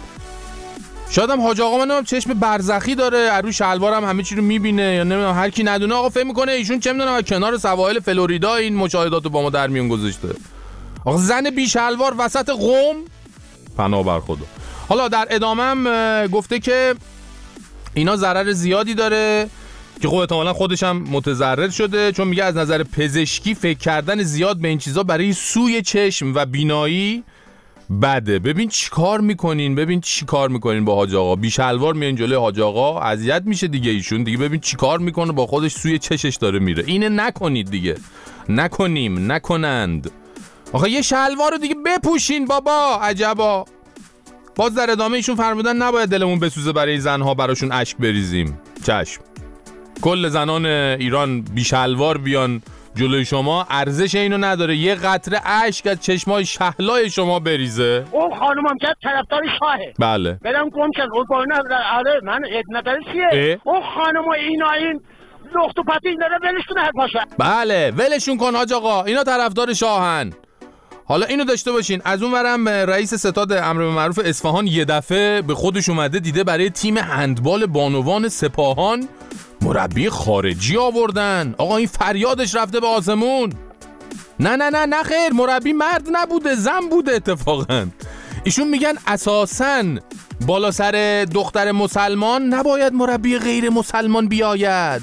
شاید هم حاج آقا منم چشم برزخی داره، از روی شلوارم همه چی رو میبینه یا نمیدونم هر کی ندونه آقا فکر میکنه ایشون چه میدونم کنار سواحل فلوریدا این مشاهداتو با ما در میون گذاشته. آقا زن بی شلوار وسط قم؟ پناه بر خدا. حالا در ادامه هم گفته که اینا ضرر زیادی داره که خب احتمالاً خودش هم متضرر شده، چون میگه از نظر پزشکی فکر کردن زیاد به این چیزا برای سوی چشم و بینایی بده. ببین چی کار میکنین، ببین چی کار میکنین با حاج آقا. بی شلوار میان جلوی حاج آقا اذیت میشه دیگه ایشون دیگه. ببین چی کار میکنه با خودش سوی چشش داره میره. اینه نکنید دیگه، نکنیم، نکنند. آخه یه شلوار رو دیگه بپوشین بابا. عجبا. باز در ادامه ایشون فرمودن نباید دلمون بسوزه برای زنها براشون اشک بریزیم. چشم. کل زنان ایران بیشلوار بیان جلوی شما ارزش اینو نداره یه قطره اشک از چشمای شهلای شما بریزه. اون خانومم که طرفدار شاهه. بله. بدم گم شد اون پایین آره من ادنتر چیه؟ اون خانم و اینا این لخت و پتی داره ولشون هر پاشه. بله ولشون کن حاج آقا، اینا طرفدار شاهن. حالا اینو داشته باشین. از اون ورم رئیس ستاد امر به معروف اصفهان یه دفعه به خودش اومده دیده برای تیم هندبال بانوان سپاهان مربی خارجی آوردن. آقا این فریادش رفته به آسمون. نه نه نه نه خیر، مربی مرد نبوده زن بوده اتفاقا. ایشون میگن اساساً بالا سر دختر مسلمان نباید مربی غیر مسلمان بیاید.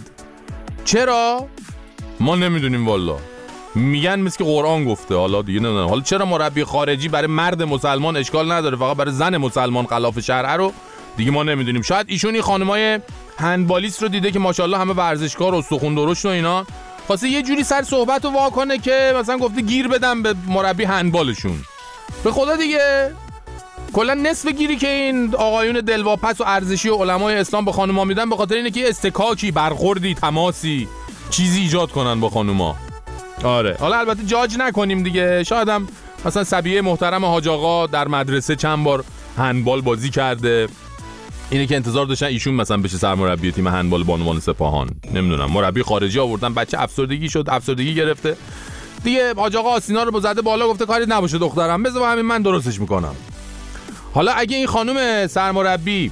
چرا؟ ما نمیدونیم والا. میگن مثل که قرآن گفته. حالا دیگه نمیدونم حالا چرا مربی خارجی برای مرد مسلمان اشکال نداره فقط برای زن مسلمان خلاف شرع رو دیگه ما نمیدونیم. شاید ایشون این خانمای هندبالیست رو دیده که ماشاءالله همه ورزشکار و استخوان درشت و اینا، خواسته یه جوری سر صحبت رو وا کنه که مثلا گفته گیر بدم به مربی هندبالشون. به خدا دیگه کلا نصف گیری که این آقایون دلواپس و ارزشی و علمای اسلام به خانوما میدن به خاطر اینه که استکاکی، برخوردی، تماسی، چیزی ایجاد کنن با خانوما. آره حالا البته جاج نکنیم دیگه. شاید هم مثلا صبیه محترم حاج آقا در مدرسه چند بار هندبال بازی کرده، اینه که انتظار داشتن ایشون مثلا بشه سرمربی تیم هندبال بانوان سپاهان. نمیدونم مربی خارجی آوردن بچه افسردگی شد، افسردگی گرفته دیگه. حاج آقا آسینا رو زده بالا گفته کاری نباشه دخترم بذار همین من درستش میکنم. حالا اگه این خانم سرمربی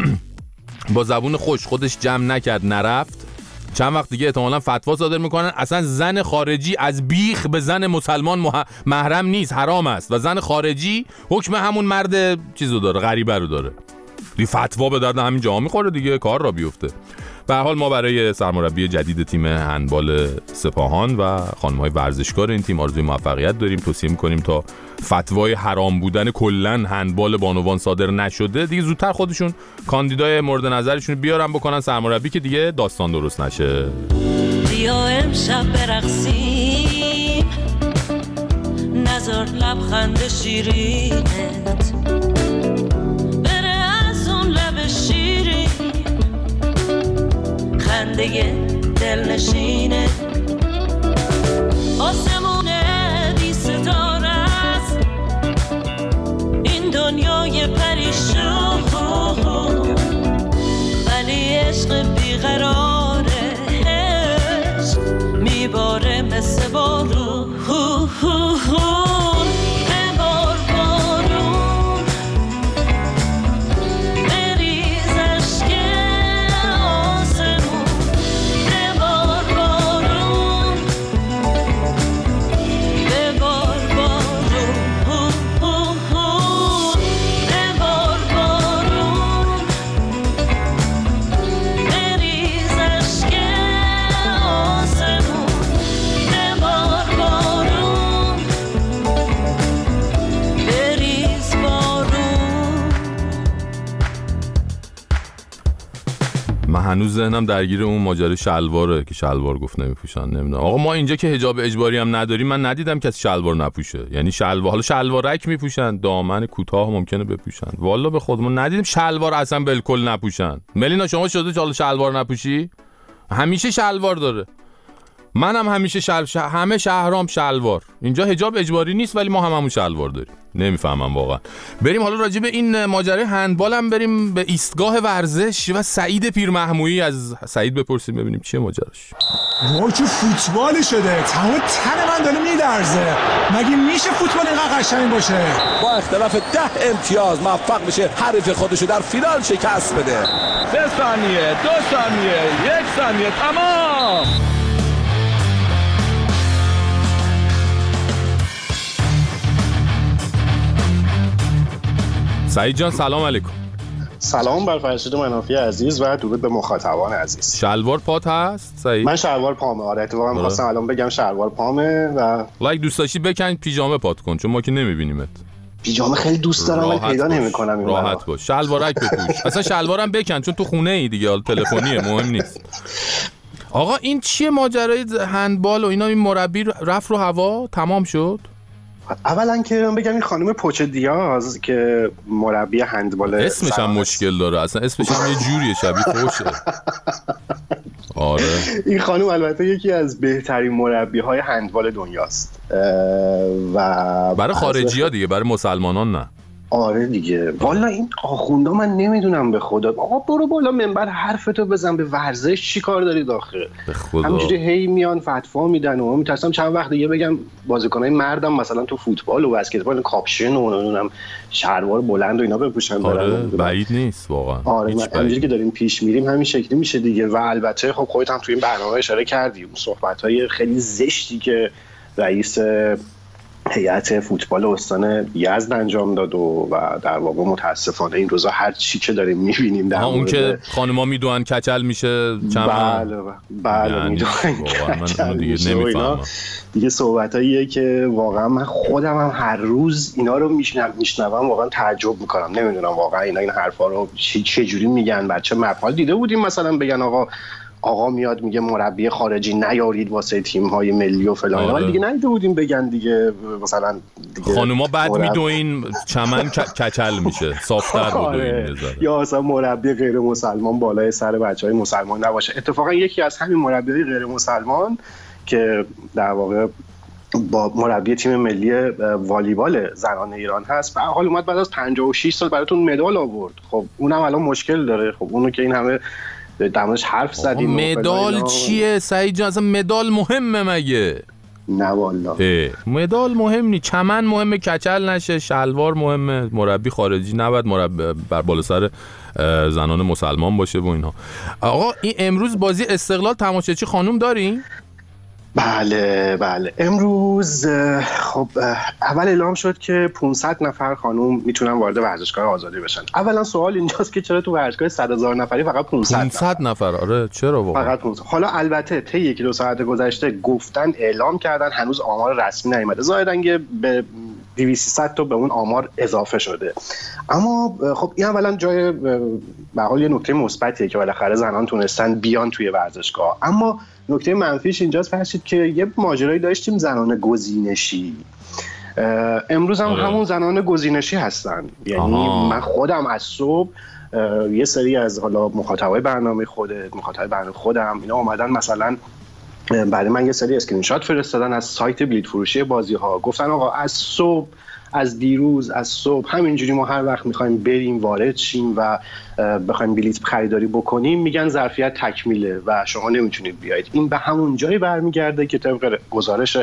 با زبون خوش خودش جمع نکرد نرفت، چند وقت دیگه احتمالاً فتوا صادر میکنن اصلا زن خارجی از بیخ به زن مسلمان مح... محرم نیست، حرام است و زن خارجی حکم همون مرد چیزو داره، غریبه رو داره. دی فتوا به درد همین جا میخوره دیگه، کار را بیفته. به هر حال ما برای سرمربی جدید تیم هندبال سپاهان و خانم‌های ورزشکار این تیم آرزوی موفقیت داریم. توصیه می‌کنیم تا فتوای حرام بودن کلاً هندبال بانوان صادر نشده دیگه زودتر خودشون کاندیدای مورد نظرشون بیارن بکنن سرمربی که دیگه داستان درست نشه. بیا امشب برقصیم نظر لبخند شیرینت بره از اون لب شیرین خنده دل نشینه آسمونه هنوز ذهنم درگیر اون ماجرای شلواره که شلوار گفت نمیپوشن. نمیدونم آقا ما اینجا که حجاب اجباری هم نداریم، من ندیدم کسی شلوار نپوشه. یعنی شلوار، حالا شلوارک میپوشن، دامن کوتاه ممکنه بپوشن، والا به خودمون ندیدیم شلوار اصلا بالکل نپوشن. ملینا شما شده حالا شلوار نپوشی؟ همیشه شلوار داره. منم هم همیشه شل... ش... همه شهرام شلوار. اینجا حجاب اجباری نیست ولی ما هم همون شلوار داریم. نمیفهمم واقعا. بریم حالا راجع به این ماجرای هندبال هم بریم به ایستگاه ورزش و سعید پیرمحمودی از سعید بپرسیم ببینیم چیه ماجراش. وای چه فوتبالی شده، تمام تن من داره میلرزه. مگه میشه فوتبال اینقدر قشنگ باشه؟ با اختلاف ده امتیاز موفق میشه حریف خودشو در فینال شکست بده. سه ثانیه، دو ثانیه، یک ثانیه، تمام. سعید جان سلام علیکم. سلام بر فرشید منافی عزیز و درود به مخاطبان عزیز. شلوار پات هست سعید؟ من شلوار پامه. آره اتفاقا می‌خواستم الان بگم شلوار پامه و لایک دوست داشتی بکن پیژامه پات کن چون ما که نمی‌بینیمت. پیژامه خیلی دوست دارم ولی پیدا نمی‌کنم. این راحت باش. شلوارک بپوش. اصلا شلوارم بکن چون تو خونه ای دیگه، حالا تلفنیه مهم نیست. آقا این چیه ماجرای هندبال و اینا؟ این مربی رفت رو هوا تمام شد؟ اولا که من بگم این خانم پوچ دیاز که مربی هندبال اسمش هم مشکل داره، اصلا اسمش هم یه جوریه شبیه پوشه. آره این خانم البته یکی از بهترین مربی‌های هندبال دنیاست و برای خارجی‌ها دیگه، برای مسلمانان نه. آره دیگه. والا این آخوندا من نمیدونم به خدا. آقا برو بالا منبر حرفتو بزن، به ورزش چی کار داری داخل؟ همینجوری هی میان فتوا میدن و میترسم چند وقت دیگه بگم بازیکنای مردم مثلا تو فوتبال و بسکتبال کاپشن و نمیدونم شلوار بلند و اینا بپوشن. آره بعید نیست واقعا. آره همینجوری که داریم پیش میریم همین شکلی میشه دیگه. و البته خب خودت هم تو این برنامه اشاره کردی صحبت‌های خیلی زشتی که رئیس هیئت فوتبال استان یزد انجام داد و, و در واقع متاسفانه این روزا هر چی که داریم می‌بینیم در اون که خانم‌ها میدونن کچل میشه چند بله بله یعنی میدونن کچل دیگه نمیفهمم دیگه. صحبتاییه که واقعا من خودم هم هر روز اینا رو میشنوم میشنوم واقعا تعجب میکنم. نمیدونم واقعا اینا این حرفا رو چه جوری میگن. بچه مقال دیده بودیم مثلا بگن آقا آقا میاد میگه مربی خارجی نیارید واسه تیم‌های ملی و فلان. آره. ولی دیگه ندیده بودیم بگن دیگه مثلا دیگه خانوما بعد مرب... میدوین چمن کچل میشه صافتر بود. آره. یا مثلا مربی غیر مسلمان بالای سر بچهای مسلمان نباشه. اتفاقا یکی از همین مربیای غیر مسلمان که در واقع با مربی تیم ملی والیبال زنان ایران هست، به حال اومد بعد از پنجاه و شش سال براتون مدال آورد. خب اونم الان مشکل داره. خب اونو که این همه در موردش حرف زدیم. مدال چیه سعید جان؟ اصلا مدال مهمه مگه؟ نه والا مدال مهم نی. چمن مهمه کچل نشه، شلوار مهمه، مربی خارجی نباید مربی بر بالا سر زنان مسلمان باشه و اینها. آقا این امروز بازی استقلال تماشاچی خانم دارین؟ بله بله امروز خب اول اعلام شد که پانصد نفر خانم میتونن وارد ورزشگاه آزادی بشن. اولا سوال اینجاست که چرا تو ورزشگاه صد هزار نفری فقط پانصد پانصد نفر؟ آره چرا واقعا فقط پانصد؟ حالا البته طی یکی دو ساعت گذشته گفتن اعلام کردن هنوز آمار رسمی نیومده، ظاهرا که به دویست صد تا به اون آمار اضافه شده. اما خب این اولا جای به حال یه نکته مثبتیه که بالاخره زنان تونستن بیان توی ورزشگاه. اما نکته منفیش اینجاست فرشید که یه ماجرایی داشتیم زنان گزینشی. امروز هم آه. همون زنان گزینشی هستن. یعنی آه. من خودم از صبح یه سری از حالا مخاطبای برنامه خودت مخاطبای برنامه خودم اینا اومدن مثلا برای من یه سری اسکرین شات فرستادن از سایت بلیت فروشی بازی ها. گفتن آقا از صبح از دیروز از صبح همینجوری ما هر وقت میخوایم بریم وارد شیم و بخوایم بلیت خریداری بکنیم میگن ظرفیت تکمیله و شما نمیتونید بیایید. این به همون جایی برمیگرده که طبق گزارش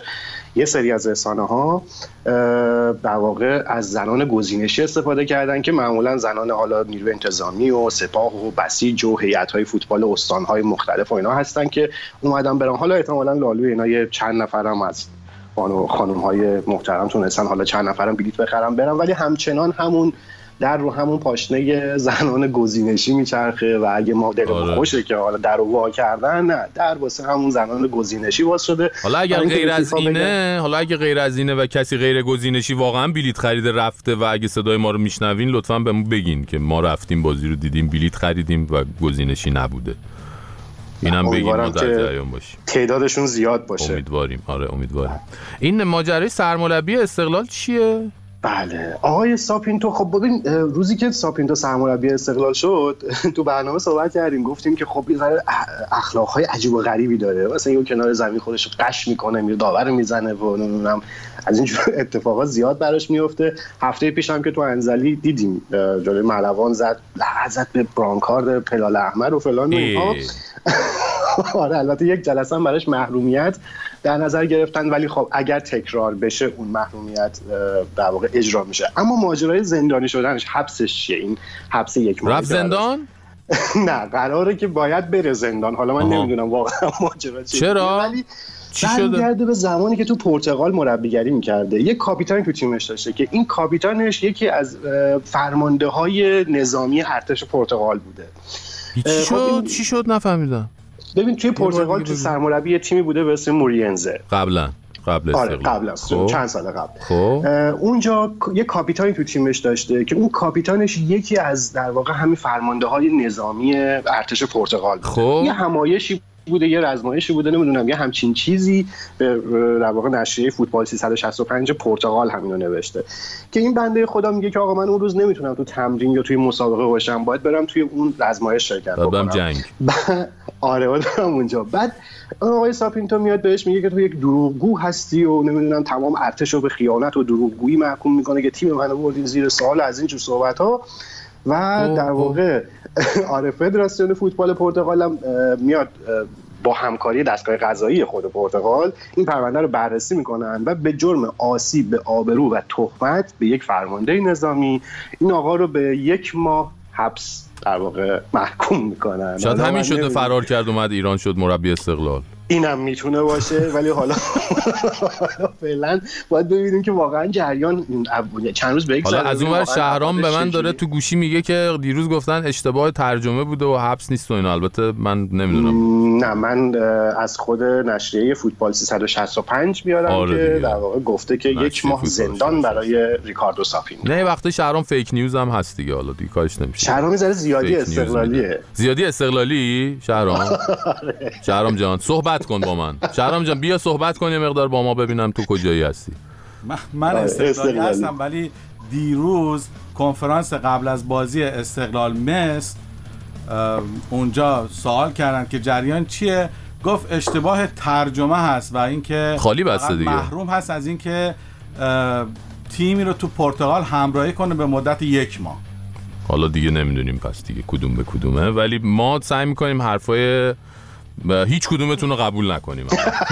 یه سری از رسانه‌ها در واقع از زنان گزینشی استفاده کردن که معمولا زنان حالا نیروی انتظامی و سپاه و بسیج و هیئت‌های فوتبال استان‌های مختلف و اینا هستن که اومدن برن. حالا احتمالاً لالوی اینا یه چند نفرم از خانم‌های محترم تونستن حالا چند نفرم بلیط بخرن برن، ولی همچنان همون در رو همون پاشنه زنان گزینشی میچرخه و اگه ما دلمون خوشه که حالا در رو وا کردن، نه، در واسه همون زنان گزینشی باز شده. حالا اگر غیر از اینه حالا اگه غیر از اینه و کسی غیر گزینشی واقعا بلیط خریده رفته و اگه صدای ما رو میشنوین لطفاً بهمون بگین که ما رفتیم بازی رو دیدیم، بلیط خریدیم و گزینشی نبوده. اینم بگیم ما در جریان باشیم، تعدادشون زیاد باشه. امیدواریم. آره امیدواریم. این ماجرای سرمربی استقلال چیه؟ بله آقای ساپینتو، خب ببین روزی که ساپینتو سرمربی استقلال شد تو برنامه صحبت کردیم، گفتیم که خب یه ذره اخلاق‌های عجیب و غریبی داره، مثلا یه کنار زمین خودش رو قش میکنه، میره داور میزنه و نمیدونم از این جور اتفاقات زیاد براش میفته. هفته پیش هم که تو انزلی دیدیم جلوی ملوان زد لغزت به برانکارد پلال احمر و فلان و اینها. آره البته یک جلسه هم براش محرومیت در نظر گرفتن، ولی خب اگر تکرار بشه اون محرومیت در واقع اجرا میشه. اما ماجرای زندانی شدنش، حبسش چیه؟ این حبس یک ماه رفت زندان؟ نه قراره که باید بره زندان. حالا من آها. نمیدونم واقعا ماجرا چیه، چرا؟ ولی چی شده؟ برگرده به زمانی که تو پرتغال مربیگری میکرده. یک کاپیتان تو تیمش داشته که این کاپیتانش یکی از فرمانده های نظامی ارتش پرتغال بوده. چی شد؟ چی شد نفهمیدم. ببین توی پرتغال تو سرمربی تیمی بوده به اسم مورینزه قبلا قبل آره قبل از چند سال قبل. خب. اونجا یه کاپیتانی تو تیمش داشته که اون کاپیتانش یکی از در واقع همین فرمانده‌های نظامی ارتش پرتغال بوده. خب. یه همایشی بوده، یه رزمایشی بوده، نمیدونم یه همچین چیزی به در واقع نشریه فوتبال سیصد و شصت و پنج پرتغال همینو نوشته که این بنده خدا میگه که آقا من اون روز نمیتونم تو تمرین یا توی مسابقه باشم، باید برم توی اون رزمایش شرکت بکنم. جنگ. آره باید برم اونجا. بعد آقای ساپینتو میاد بهش میگه که تو یک دروغگو هستی و نمیدونم تمام ارتش رو به خیانت و دروغگویی محکوم میکنه که تیم منو بردین زیر سوال، از این جور صحبت‌ها. و در واقع آره فدراسیون فوتبال پرتغال هم میاد با همکاری دستگاه قضایی خود پرتغال این پرونده رو بررسی میکنن و به جرم آسیب به آبرو و تهمت به یک فرمانده نظامی این آقا رو به یک ماه حبس در واقع محکوم میکنن. شاید همین شده فرار کرد اومد ایران شد مربی استقلال. اینم میتونه باشه، ولی حالا فعلا باید ببینیم که واقعا جریان چند روز بگذره. حالا از اونور شهرام به من داره تو گوشی میگه که دیروز گفتن اشتباه ترجمه بوده و حبس نیست و اینا. البته من نمیدونم. نه من از خود نشریه فوتبال سیصد و شصت و پنج میارم آره که دیگه. در واقع گفته که یک ماه زندان برای ریکاردو ساپینتو. نه وقتی شهرام فیک نیوز هم هست دیگه، حالا دیگه کارش نمیشه. شهرام زیاد زیادی استقلالیه. زیادی استقلالی شهرام. شهرام جان صحبت کن با من. شهرام جان بیا صحبت کن یه مقدار با ما، ببینم تو کجایی هستی. من, من استقلالی هستم، ولی دیروز کنفرانس قبل از بازی استقلال مصر اونجا سوال کردن که جریان چیه، گفت اشتباه ترجمه هست و اینکه خالی بسته دیگه محروم هست از اینکه تیمی رو تو پرتغال همراهی کنه به مدت یک ماه. حالا دیگه نمیدونیم پس دیگه کدوم به کدومه، ولی ما سعی میکنیم حرفای هیچ کدومتون رو قبول نکنیم.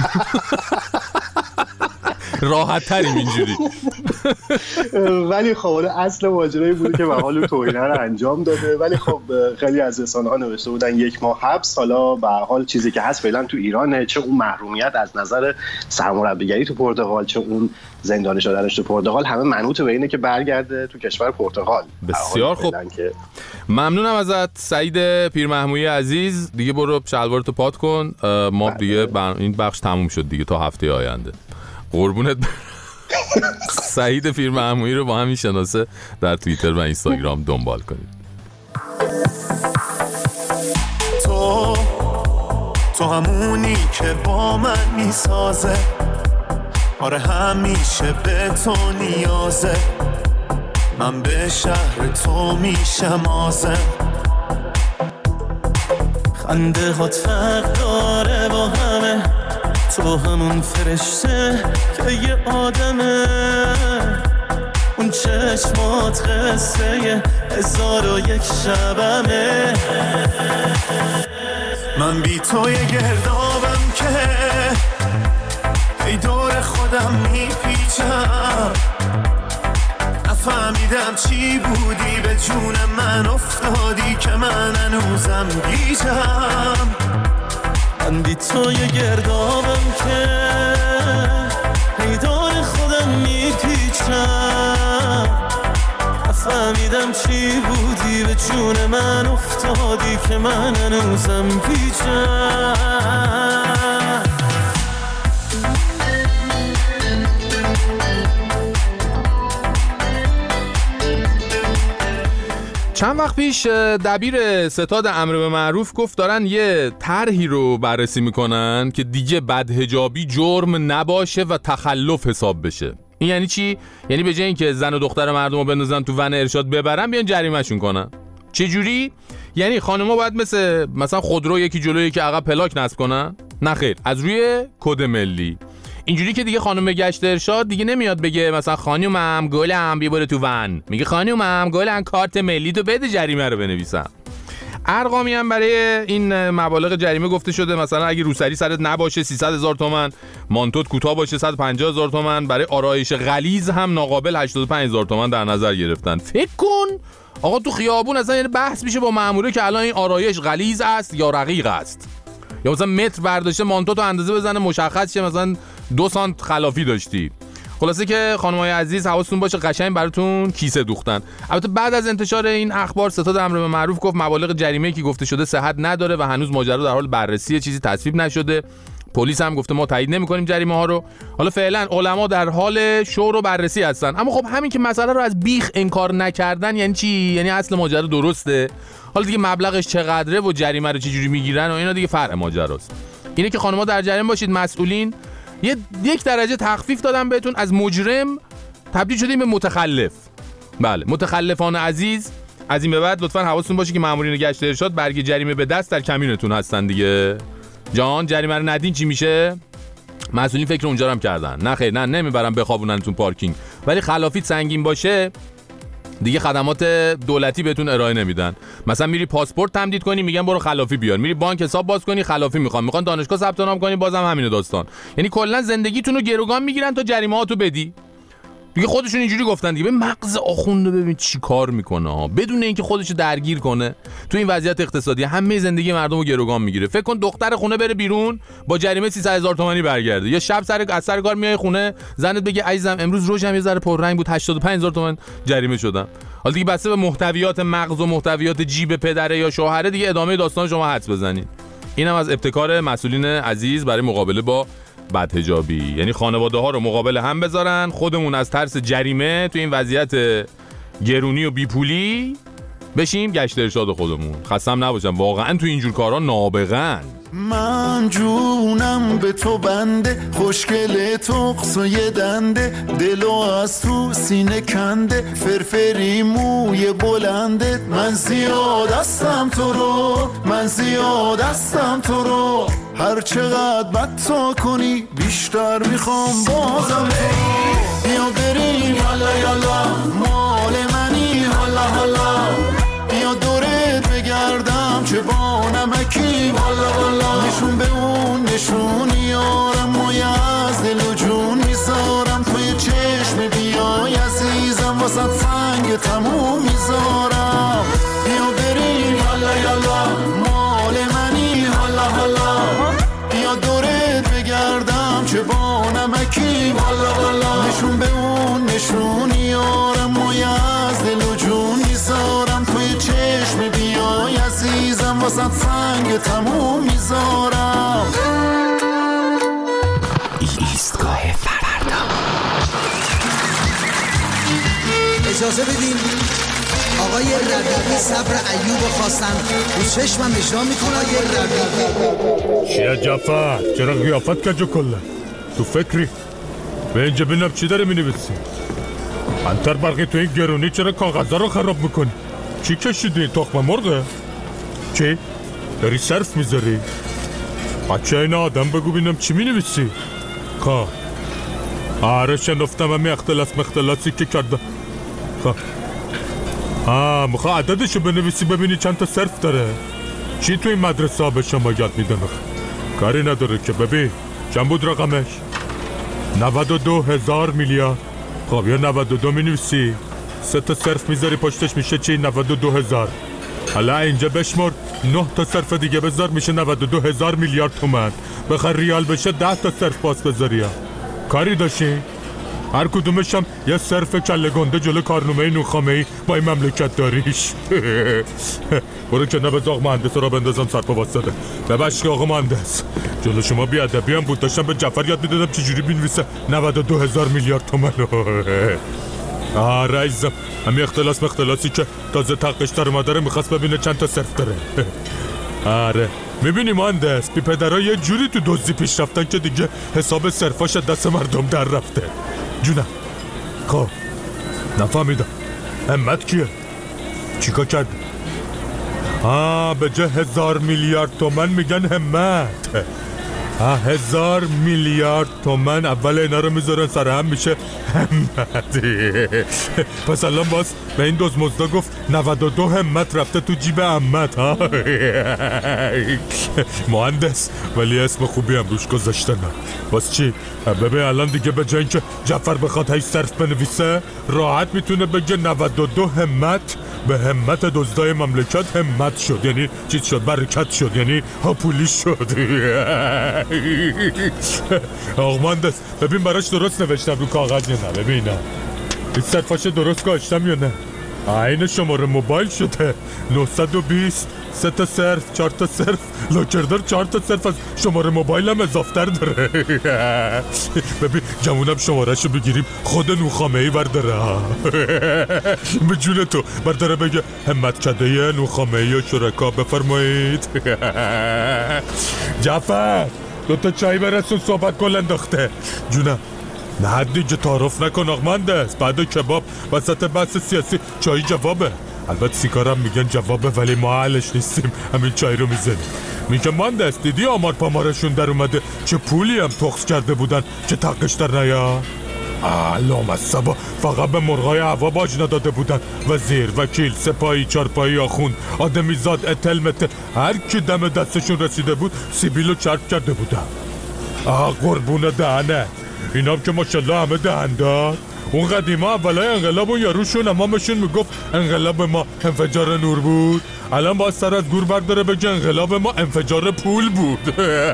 راحت تریم اینجوری. ولی خب اصل ماجرایی بوده که مقاله توهینه رو انجام داده، ولی خب خیلی از رسانه‌ها نوشته بودن یک ماه حبس. حالا به هر حال چیزی که هست فعلا تو ایرانه، چه اون محرومیت از نظر سرمربیگری تو پرتغال چه اون زندانی شدنش تو پرتغال همه منوط به اینه که برگرده تو کشور پرتغال. بسیار خوب، ممنونم ازت سعید پیرمحمودی عزیز. دیگه برو شلوارتو پات کن، ما دیگه بر... این بخش تموم شد دیگه تا هفته آینده. قربونت سعید پیرمحمودی رو با همین شناسه در توییتر و اینستاگرام دنبال کنید. تو تو همونی که با من میسازه، آره همیشه به تو نیازه، من به شهر تو میشم آزم، خنده هات فرق داره با همه، تو همون فرشته که یه آدمه، اون چشمات قصه هزار و یک شبمه، من بی تو یه گردابم که ای دور خودم دارم میپیچم نفهمیدم چی بودی به جون من افتادی که من هنوزم گیجم من بی توی گردابم که پیدار خودم میپیچم نفهمیدم چی بودی به جون من افتادی که من هنوزم گیجم. چند وقت پیش دبیر ستاد امر به معروف گفت دارن یه طرحی رو بررسی میکنن که دیگه بدحجابی جرم نباشه و تخلف حساب بشه. این یعنی چی؟ یعنی به جای اینکه زن و دختر مردم رو بندازن تو ون ارشاد ببرن بیان جریمه‌شون کنن. چه جوری؟ یعنی خانم‌ها باید مثل مثلا خودرو یکی جلوی یکی عقب پلاک نصب کنن؟ نه خیر، از روی کد ملی. اینجوری که دیگه خانم گشت ارشاد دیگه نمیاد بگه مثلا خانومم گلم بیا برو تو ون، میگه خانومم گلم کارت ملی تو بده جریمه رو بنویسم. ارقامی هم برای این مبالغ جریمه گفته شده، مثلا اگه روسری سرت نباشه سیصد هزار تومان، مانتوت کوتاه باشه صد و پنجاه هزار تومان، برای آرایش غلیظ هم ناقابل هشتاد و پنج هزار تومان در نظر گرفتن. فکر کن آقا تو خیابون اصلا یعنی بحث میشه با مأموره که الان این آرایش غلیظ است یا رقیق است، یا مثلا متر برداشته مانتوتو اندازه بزنه مشخص شه مثلا دو سانت خلافی داشتی. خلاصه که خانم‌های عزیز حواستون باشه قشنگ براتون کیسه دوختن. البته بعد از انتشار این اخبار ستاد امر به معروف گفت مبالغ جریمه‌ای که گفته شده صحت نداره و هنوز ماجرا در حال بررسی، چیزی تصویب نشده. پلیس هم گفته ما تایید نمی‌کنیم جریمه ها رو. حالا فعلا علما در حال شور و بررسی هستن. اما خب همین که مسئله رو از بیخ انکار نکردن یعنی چی؟ یعنی اصل ماجرا درسته. حالا دیگه مبلغش چقدره و جریمه رو چجوری میگیرن و اینا دیگه فرع ماجراست. اینه که خانم‌ها در جریان باشید، مسئولین یه یک درجه تخفیف دادم بهتون، از مجرم تبدیل شدیم به متخلف. بله متخلفان عزیز، از این به بعد لطفاً حواستون باشه که مامورین گشت ارشاد برگ جریمه به دست در کمینتون هستن دیگه. جان جریمه رو ندین چی میشه؟ مسئولین فکر اونجا رو هم کردن. نه خیر، نه نمیبرن بخوابوننتون پارکینگ، ولی خلافیت سنگین باشه دیگه خدمات دولتی بهتون ارائه نمیدن. مثلا میری پاسپورت تمدید کنی میگن برو خلافی بیار، میری بانک حساب باز کنی خلافی میخوان، میخوان دانشگاه ثبت نام کنی بازم همین داستان. یعنی کلا زندگیتون رو گروگان میگیرن تا جریمه هاتو بدی. دیگه خودشون اینجوری گفتن دیگه. به مغز آخونده ببین چی کار میکنه ها، بدون اینکه خودشو درگیر کنه تو این وضعیت اقتصادی همه زندگی مردم رو گروگان میگیره. فکر کن دختر خونه بره بیرون با جریمه سیصد هزار تومانی برگرده، یا شب سر از سر کار میای خونه زنت بگه عزیزم امروز روزم یه ذره پررنگ بود هشتاد و پنج هزار تومان جریمه شدم. حالا دیگه بسته به محتویات مغز و محتویات جیب پدره یا شوهره دیگه ادامه داستان شما حدس بزنید. اینم از ابتکار مسئولین عزیز برای مقابله با بدحجابی. یعنی خانواده ها رو مقابل هم بذارن، خودمون از ترس جریمه تو این وضعیت گرونی و بیپولی بشیم گشت ارشاد خودمون. خستم نباشم واقعا تو اینجور کارا نابغه‌ن. من جونم به تو بنده، خوشگل تو قصه دنده، دلو از تو سینه کنده، فرفری موی بلنده. من زیاد هستم تو رو، من زیاد هستم تو رو، هر چقدر بد تا کنی بیشتر میخوام بازم تو. بیا بریم یالا یالا مال منی حالا حالا، بیا دورت بگردم چه با نمکی والا والا، نشون به اون نشون یارم مایه از دل و جون میذارم، توی چشم بیای عزیزم واسه سنگ تموم میذارم. بیا بریم یالا یالا مال منی حالا حالا، بیا دورت بگردم چه با نمکی والا والا، نشون به اون نشون یارم مایه از دل و جون میذارم، توی چشم بیای عزیزم واسه سنگ تموم میذارم. ایستگاه فردا. اجازه بدین آقای ربیعی صبر ایوب خواستن رو چشمم اجرا میکنه. آقای ربیعی چیه جعفر؟ چرا قیافت کجا کله؟ تو فکری؟ به اینجا بینم چی داره مینویسی؟ انتر برقی تو این گرونی چرا کاغذها رو خراب میکنی؟ چی کشیدی؟ تخم مرغه؟ چی؟ داری صرف میذاری؟ بچه این آدم بگو بینم چی مینویسی؟ خواه آره شنفتم همی اختلاس مختلاسی که کرده. خواه آه مخواه عددشو بنویسی ببینی چند تا صرف داره. چی تو این مدرسه ها به شما یاد میدن؟ کاری نداره که. ببین چند بود رقمش؟ نود و دو هزار میلیارد. خب یا نود و دو مینویسی، سه تا صرف میذاری پشتش میشه چی؟ نود و دو هزار. حالا اینجا بشمر نه تا صرف دیگه بذار میشه نود و دو هزار میلیارد تومن. بخوای ریال بشه ده تا صرف باز بذاری. کاری داشتی؟ هر کدومش هم یه صرف کله گنده جلو کارنامه نوخامه‌ای با این مملکت داریش. برو که نبز آقا مهندس را بندازم سر پا واسطه. ببخشید آقا مهندس، جلو شما بیادبی هم بود، داشتم به جعفر یاد میدادم چجوری بنویسه نود و دو هزار میلیارد تومن. آه رئیسم، همین اختلاس مختلاسی که تازه تقش در مادره میخواست ببینه چند تا صرف داره. آره میبینی مهندس، بی پدرها یه جوری تو دزدی پیش رفتن که دیگه حساب صرفاش دست مردم در رفته. جونم خب نفهمیدم همت کیه؟ چیکار کرد؟ آه به جه هزار میلیارد تومن میگن همت. آه هزار میلیارد تومن اول اینا رو میذارن سر هم میشه همت. پس الان باز به این دوز مزدا گفت نود و دو همت رفته تو جیب همت. ها مهندس ولی اسم خوبی هم روش گذاشتن. باز چی؟ ببین الان دیگه به جای اینکه جعفر بخواد هی صرف بنویسه راحت میتونه بگه نود و دو همت به همت دزدای مملکت همت شد، یعنی چیز شد، برکت شد، یعنی هاپولی شد. آقا مهندس ببین براش درست نوشتم رو کاغذ یا نه؟ ببینم این صرفاش درست گاشتم یا نه؟ این شماره موبایل شده نهصد و بیست، سه تا صرف، چهار تا صرف، لاکردار چهار تا صرف از شماره موبایل هم اضافتر داره. ببین جمعونم شماره شو بگیریم خود نوخامه‌ای برداره. به جون تو برداره بگه همت کده نوخامه‌ای و شرکا بفرمایید. جعفر دوتا چای برسون، صحبت کل انداخته. جونم نه دیگه تعارف نکن آقا مهندس، بعد کباب وسط بحث سیاسی چای جوابه. البته سیکارم میگن جوابه ولی ما اهلش نیستیم، همین چای رو میزنیم. میگه مهندس دیدی آمار پامارشون در اومده چه پولی هم تخص کرده بودن که تقش در نیا؟ علام الصبا فقط به مرغای هوا باج نداده بودن. وزیر، وکیل، سپاهی، چارپایی، آخوند، آدمی زاد، اتلمت، هر کی دم دستشون رسیده بود سیبیلو چرب کرده بودن. آه قربون دهنه اینا هم که ماشالله همه دهندار. اون قدیما اولای انقلاب اون یاروشون امامشون میگفت انقلاب ما انفجار نور بود، الان باید سر از گور برداره بگه انقلاب ما انفجار پول بود.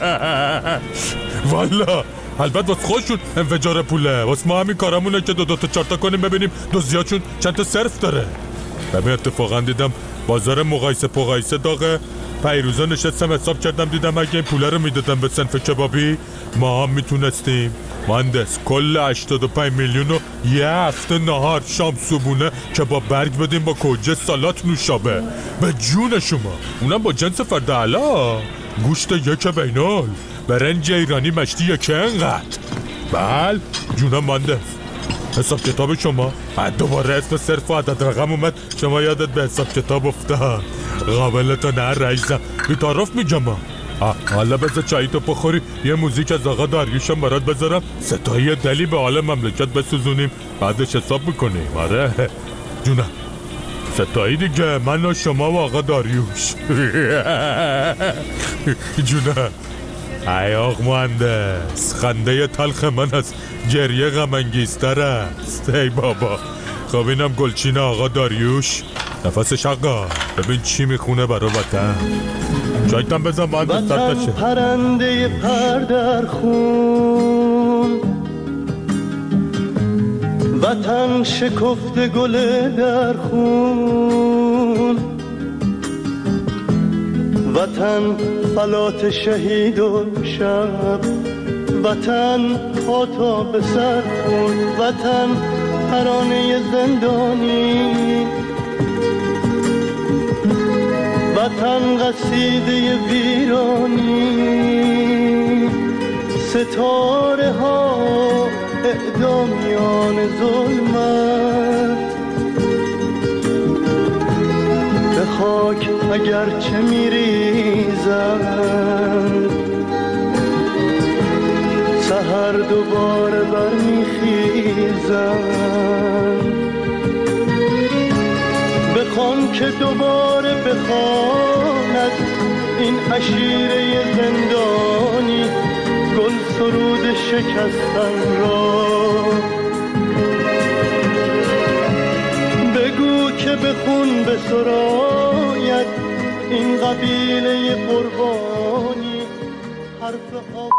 والا البته واسه خودشون انفجار پوله، واسه ما همین کارمونه که دو دو تا چهار تا کنیم ببینیم دزدیاشون چند تا صرف داره. ببین اتفاقا دیدم بازار مقایسه پقایسه داغه. پیروزا نشستم حساب کردم دیدم اگه این پوله رو میدادم به صنف کبابی ما هم میتونستیم مهندس کل هشتاد و پنج میلیون رو یه هفته نهار شام صبونه کباب برگ بدیم با کوجه سالات نوشابه به جون شما، اونم با جنس فرد علا، گوشت یک بینال، برنج ایرانی مشتی یک انقدر. بل جونم مهندس حساب کتاب شما دوباره اسم صرف و عدد رقم اومد، شما یادت به حساب کتاب افتاد. قابلتو نه رئیسم بی‌تعارف میگم. حالا بذار چاییتو بخوری، یه موزیک از آقا داریوشم برات بذارم، ستایی دلی به حال مملکت بسوزونیم، بعدش حساب میکنیم. آره جونم ستایی دیگه، من و شما و آقا داریوش. جونم ای آقا مهندس خنده تلخ من از گریه غم انگیزتر است. ای بابا خب اینم گلچین آقا داریوش، نفسش آقا ببین چی میخونه برا وطن. شایدم بزن مهندس سر بشه. پرنده پر در خون، وطن شکفت گل در خون، وطن فلات شهید و شب، وطن پا تا به سر خون، وطن ترانه زندانی، وطن قصیده ویرانی، ستاره ها اعدامیان ظلمت، به خاک اگرچه میریزند سحر دوباره برمیخیزند، بخوان که دوباره بخواند این عشیره زندانی گل سرود شکستن را. بگو که به خون بسراید این قبیله قربانی حرف آب